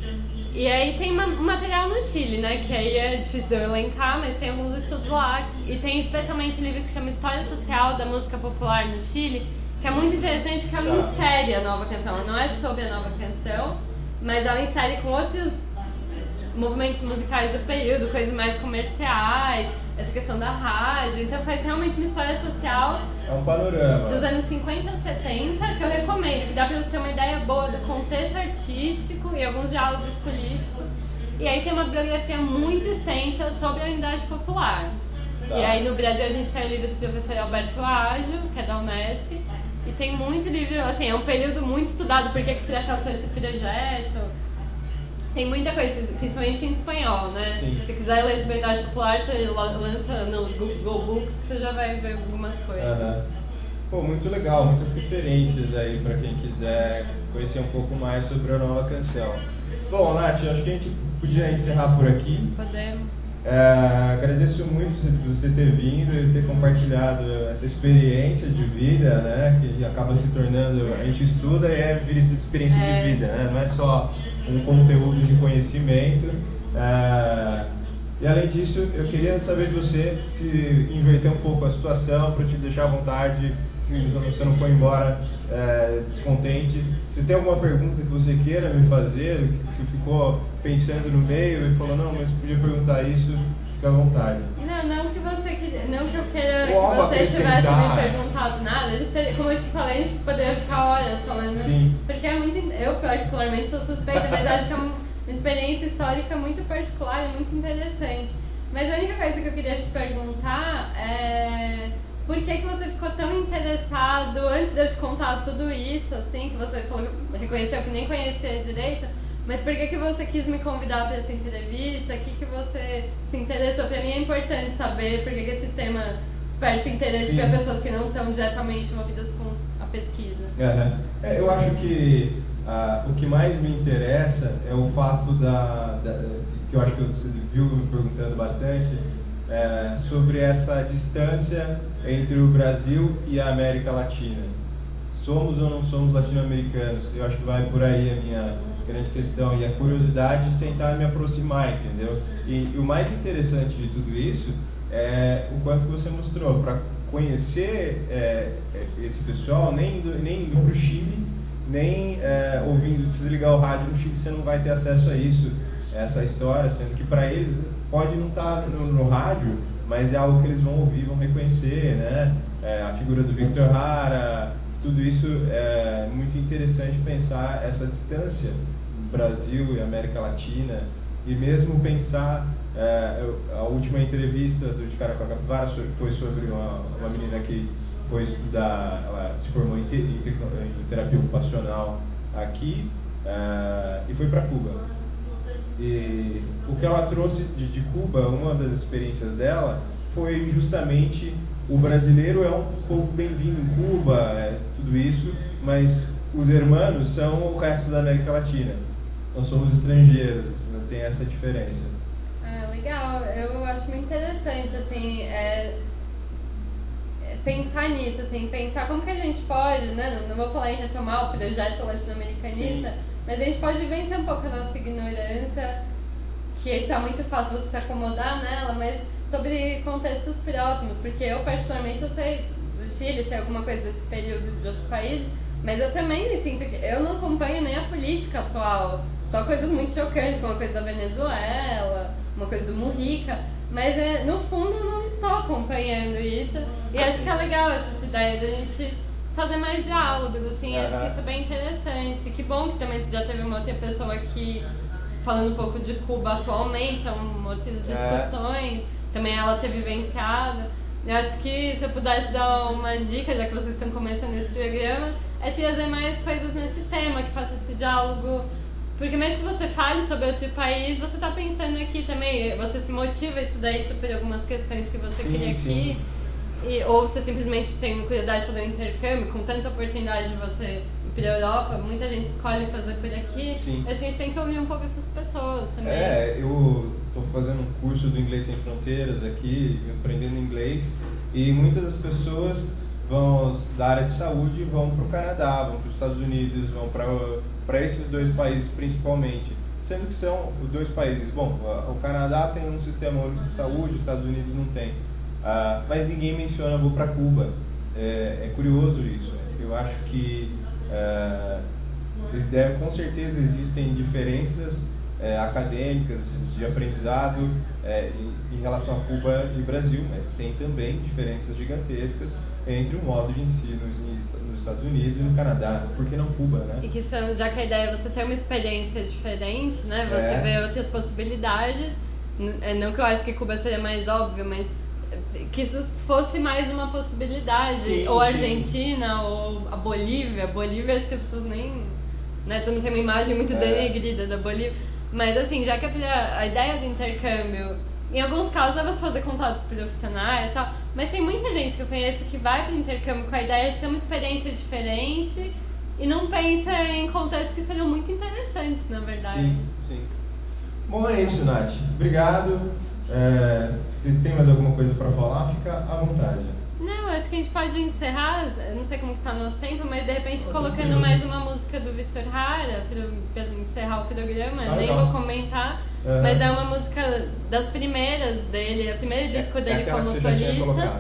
E aí tem uma, um material no Chile, né, que aí é difícil de eu elencar, mas tem alguns estudos lá. E tem especialmente um livro que chama História Social da Música Popular no Chile, que é muito interessante, que ela Tá. insere a nova canção. Ela não é sobre a nova canção, mas ela insere com outros movimentos musicais do período, coisas mais comerciais, essa questão da rádio. Então faz realmente uma história social É um panorama. dos anos cinquenta a setenta, que eu recomendo, que dá pra você ter uma ideia boa do contexto artístico e alguns diálogos políticos. E aí tem uma bibliografia muito extensa sobre a unidade popular. Tá. E aí no Brasil a gente tem o livro do professor Alberto Ágio, que é da Unesp, e tem muito livro, assim, é um período muito estudado, por que que fracassou esse projeto. Tem muita coisa, principalmente em espanhol, né? Sim. Se quiser ler sobre a unidade popular, você lança no Google Books, você já vai ver algumas coisas. Aham. Pô, muito legal, muitas referências aí pra quem quiser conhecer um pouco mais sobre a nova canção. Bom, Nath, acho que a gente podia encerrar por aqui. Podemos. É, agradeço muito você ter vindo e ter compartilhado essa experiência de vida, né, que acaba se tornando, a gente estuda e é vir essa experiência É. de vida, né, não é só um conteúdo de conhecimento. É, e além disso, eu queria saber de você se inverter um pouco a situação para te deixar à vontade, se você não for embora é, descontente. Se tem alguma pergunta que você queira me fazer, que você ficou pensando no meio e falou, não, mas podia perguntar isso, fica à vontade. Não, não que você queira, não que eu queira Ou algo que você tivesse acrescentar. me perguntado nada. A gente teria, como eu te falei, a gente poderia ficar horas falando. Sim. Porque é muito, eu particularmente sou suspeita, mas acho que é uma, uma experiência histórica muito particular e muito interessante. Mas a única coisa que eu queria te perguntar é por que que você ficou tão interessado, antes de eu te contar tudo isso, assim, que você falou, reconheceu que nem conhecia direito, mas por que que você quis me convidar para essa entrevista? O que que você se interessou? Para mim é importante saber por que que esse tema desperta interesse Sim. para pessoas que não estão diretamente envolvidas com a pesquisa. Uhum. É, eu acho que ah, o que mais me interessa é o fato da, da que eu acho que você viu me perguntando bastante, é, sobre essa distância entre o Brasil e a América Latina. Somos ou não somos latino-americanos? Eu acho que vai por aí a minha grande questão e a curiosidade de tentar me aproximar, entendeu? E, e o mais interessante de tudo isso é o quanto que você mostrou para conhecer é, esse pessoal, nem indo, nem indo para o Chile, nem é, ouvindo, se você ligar o rádio no Chile, você não vai ter acesso a isso, essa história, sendo que para eles pode não estar no, no rádio, mas é algo que eles vão ouvir, vão reconhecer, né? É, a figura do Vítor Jara, tudo isso é muito interessante pensar essa distância Brasil e América Latina, e mesmo pensar é, a última entrevista do De Cara com a Capivara foi sobre uma, uma menina que foi estudar, ela se formou em, te, em, te, em terapia ocupacional aqui é, e foi para Cuba. E o que ela trouxe de, de Cuba, uma das experiências dela, foi justamente o brasileiro é um pouco bem-vindo em Cuba, é, tudo isso, mas os hermanos são o resto da América Latina. Nós somos estrangeiros, não tem essa diferença. Ah, legal. Eu acho muito interessante, assim, é, é pensar nisso, assim, pensar como que a gente pode, né, não, não vou falar em retomar o projeto latino-americanista, Sim. mas a gente pode vencer um pouco a nossa ignorância, que está muito fácil você se acomodar nela, mas sobre contextos próximos, porque eu particularmente eu sei do Chile, sei alguma coisa desse período de outros países, mas eu também sinto que eu não acompanho nem a política atual, só coisas muito chocantes, como a coisa da Venezuela, uma coisa do Mujica, mas é, no fundo eu não estou acompanhando isso, e acho que é legal essa ideia da gente fazer mais diálogos, assim, Uhum. acho que isso é bem interessante. Que bom que também já teve uma outra pessoa aqui falando um pouco de Cuba atualmente, há um, outras discussões, também ela ter vivenciado. Eu acho que se eu pudesse dar uma dica, já que vocês estão começando esse programa, é trazer mais coisas nesse tema, que faça esse diálogo Porque mesmo que você fale sobre outro país, você tá pensando aqui também, você se motiva a estudar isso por algumas questões que você Sim, queria aqui. sim. E, ou você simplesmente tem curiosidade de fazer um intercâmbio, com tanta oportunidade de você ir pra Europa, muita gente escolhe fazer por aqui. Sim. Acho que a gente tem que ouvir um pouco essas pessoas também. É, eu tô fazendo um curso do Inglês Sem Fronteiras aqui, aprendendo inglês, e muitas das pessoas vão da área de saúde vão para o Canadá, vão para os Estados Unidos, vão para esses dois países principalmente, sendo que são os dois países. Bom, o Canadá tem um sistema único de saúde, os Estados Unidos não tem. Uh, mas ninguém menciona vou para Cuba. É, é curioso isso. Eu acho que uh, eles devem, com certeza existem diferenças uh, acadêmicas, de, de aprendizado uh, em, em relação a Cuba e Brasil, mas tem também diferenças gigantescas entre o modo de ensino nos Estados Unidos e no Canadá. Por que não Cuba, né? E que são, já que a ideia é você ter uma experiência diferente, né? Você É. vê outras possibilidades. Não que eu acho que Cuba seria mais óbvio, mas que isso fosse mais uma possibilidade. Sim, ou a sim. Argentina, ou a Bolívia. Bolívia, acho que as pessoas nem... Né, tu não tem uma imagem muito É. denegrida da Bolívia. Mas assim, já que a, a ideia do intercâmbio, em alguns casos é você fazer contatos profissionais e tal, mas tem muita gente que eu conheço que vai para o intercâmbio com a ideia de ter uma experiência diferente e não pensa em contextos que seriam muito interessantes, na verdade. Sim, sim. Bom, é isso, Nath. Obrigado. É, se tem mais alguma coisa para falar, fica à vontade. Não, acho que a gente pode encerrar, eu não sei como está o nosso tempo, mas de repente Pode colocando ter. mais uma música do Vitor Hara para encerrar o programa. Ah, Nem legal. vou comentar, Uhum. mas é uma música das primeiras dele, o primeiro disco é, dele é aquela como que você já tinha solista. colocado.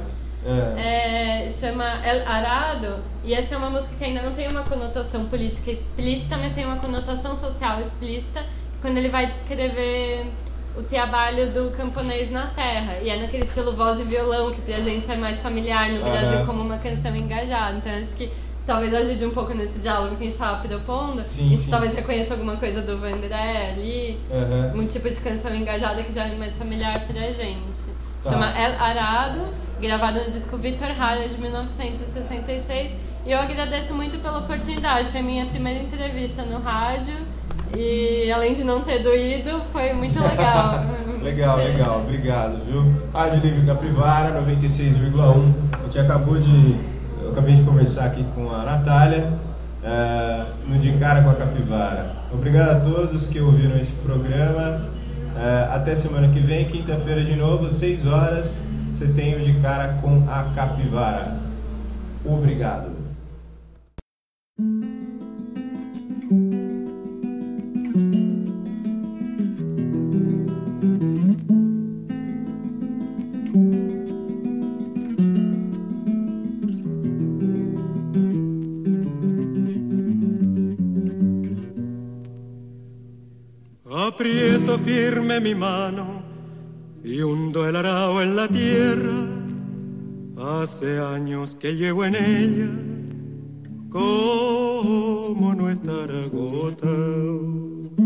É. É, chama El Arado, e essa é uma música que ainda não tem uma conotação política explícita, mas tem uma conotação social explícita, quando ele vai descrever o trabalho do camponês na terra, e é naquele estilo voz e violão, que pra gente é mais familiar no Aham. Brasil como uma canção engajada, então acho que talvez ajude um pouco nesse diálogo que a gente estava propondo. Sim, a gente sim. talvez reconheça alguma coisa do Vandré ali, Uhum. um tipo de canção engajada que já é mais familiar pra gente. Tá. Chama El Arado, gravado no disco Vitor Hara de mil novecentos e sessenta e seis. E eu agradeço muito pela oportunidade, foi minha primeira entrevista no rádio e além de não ter doído, foi muito legal. Legal, legal, obrigado, viu? Rádio Livre Capivara, noventa e seis vírgula um. A gente acabou de. Eu acabei de conversar aqui com a Natália, uh, no De Cara com a Capivara. Obrigado a todos que ouviram esse programa. Uh, até semana que vem, quinta-feira de novo, seis horas, você tem o De Cara com a Capivara. Obrigado. Aprieto firme mi mano y hundo el arao en la tierra. Hace años que llevo en ella, ¿cómo no estar agotado?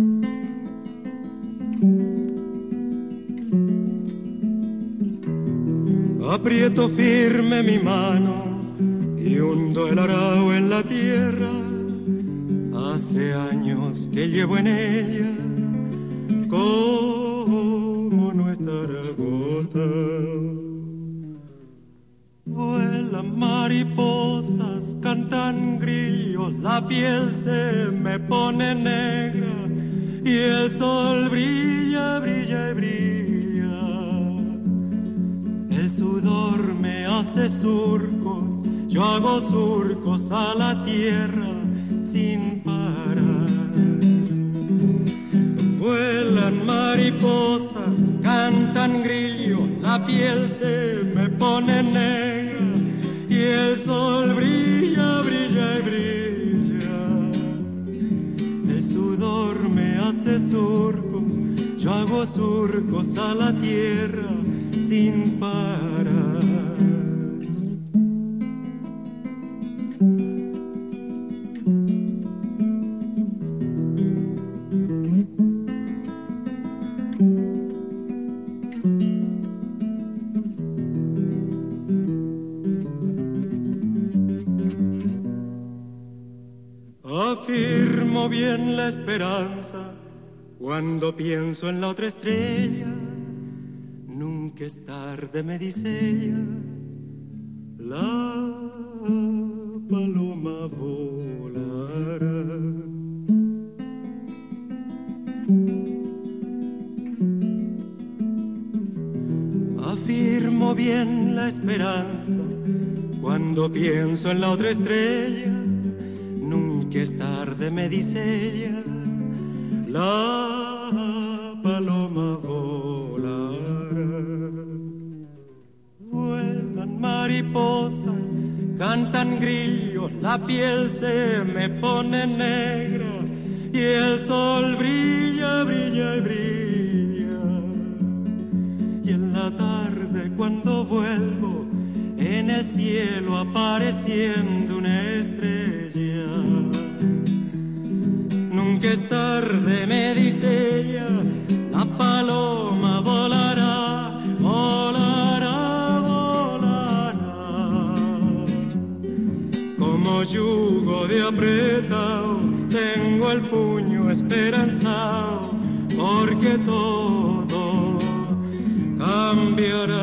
Aprieto firme mi mano y hundo el arao en la tierra. Hace años que llevo en ella, ¿cómo no estar agotado? Vuelan mariposas, cantan grillos, la piel se me pone negra y el sol brilla, brilla y brilla. El sudor me hace surcos, yo hago surcos a la tierra sin parar. Vuelan mariposas, cantan grillos, la piel se me pone negra y el sol brilla, brilla y brilla. El sudor me hace surcos, yo hago surcos a la tierra sin parar. Afirmo afirmo bien la esperanza cuando pienso en la otra estrella. Nunca es tarde, me dice ella, la paloma volará. Afirmo bien la esperanza cuando pienso en la otra estrella. Nunca es tarde, me dice ella, la paloma volará. Vuelan mariposas, cantan grillos, la piel se me pone negra y el sol brilla, brilla y brilla. Y en la tarde cuando vuelvo, en el cielo apareciendo una estrella. Nunca es tarde, me dice ella, la paloma volará, volará, volará. Como yugo de apretado, tengo el puño esperanzado, porque todo cambiará.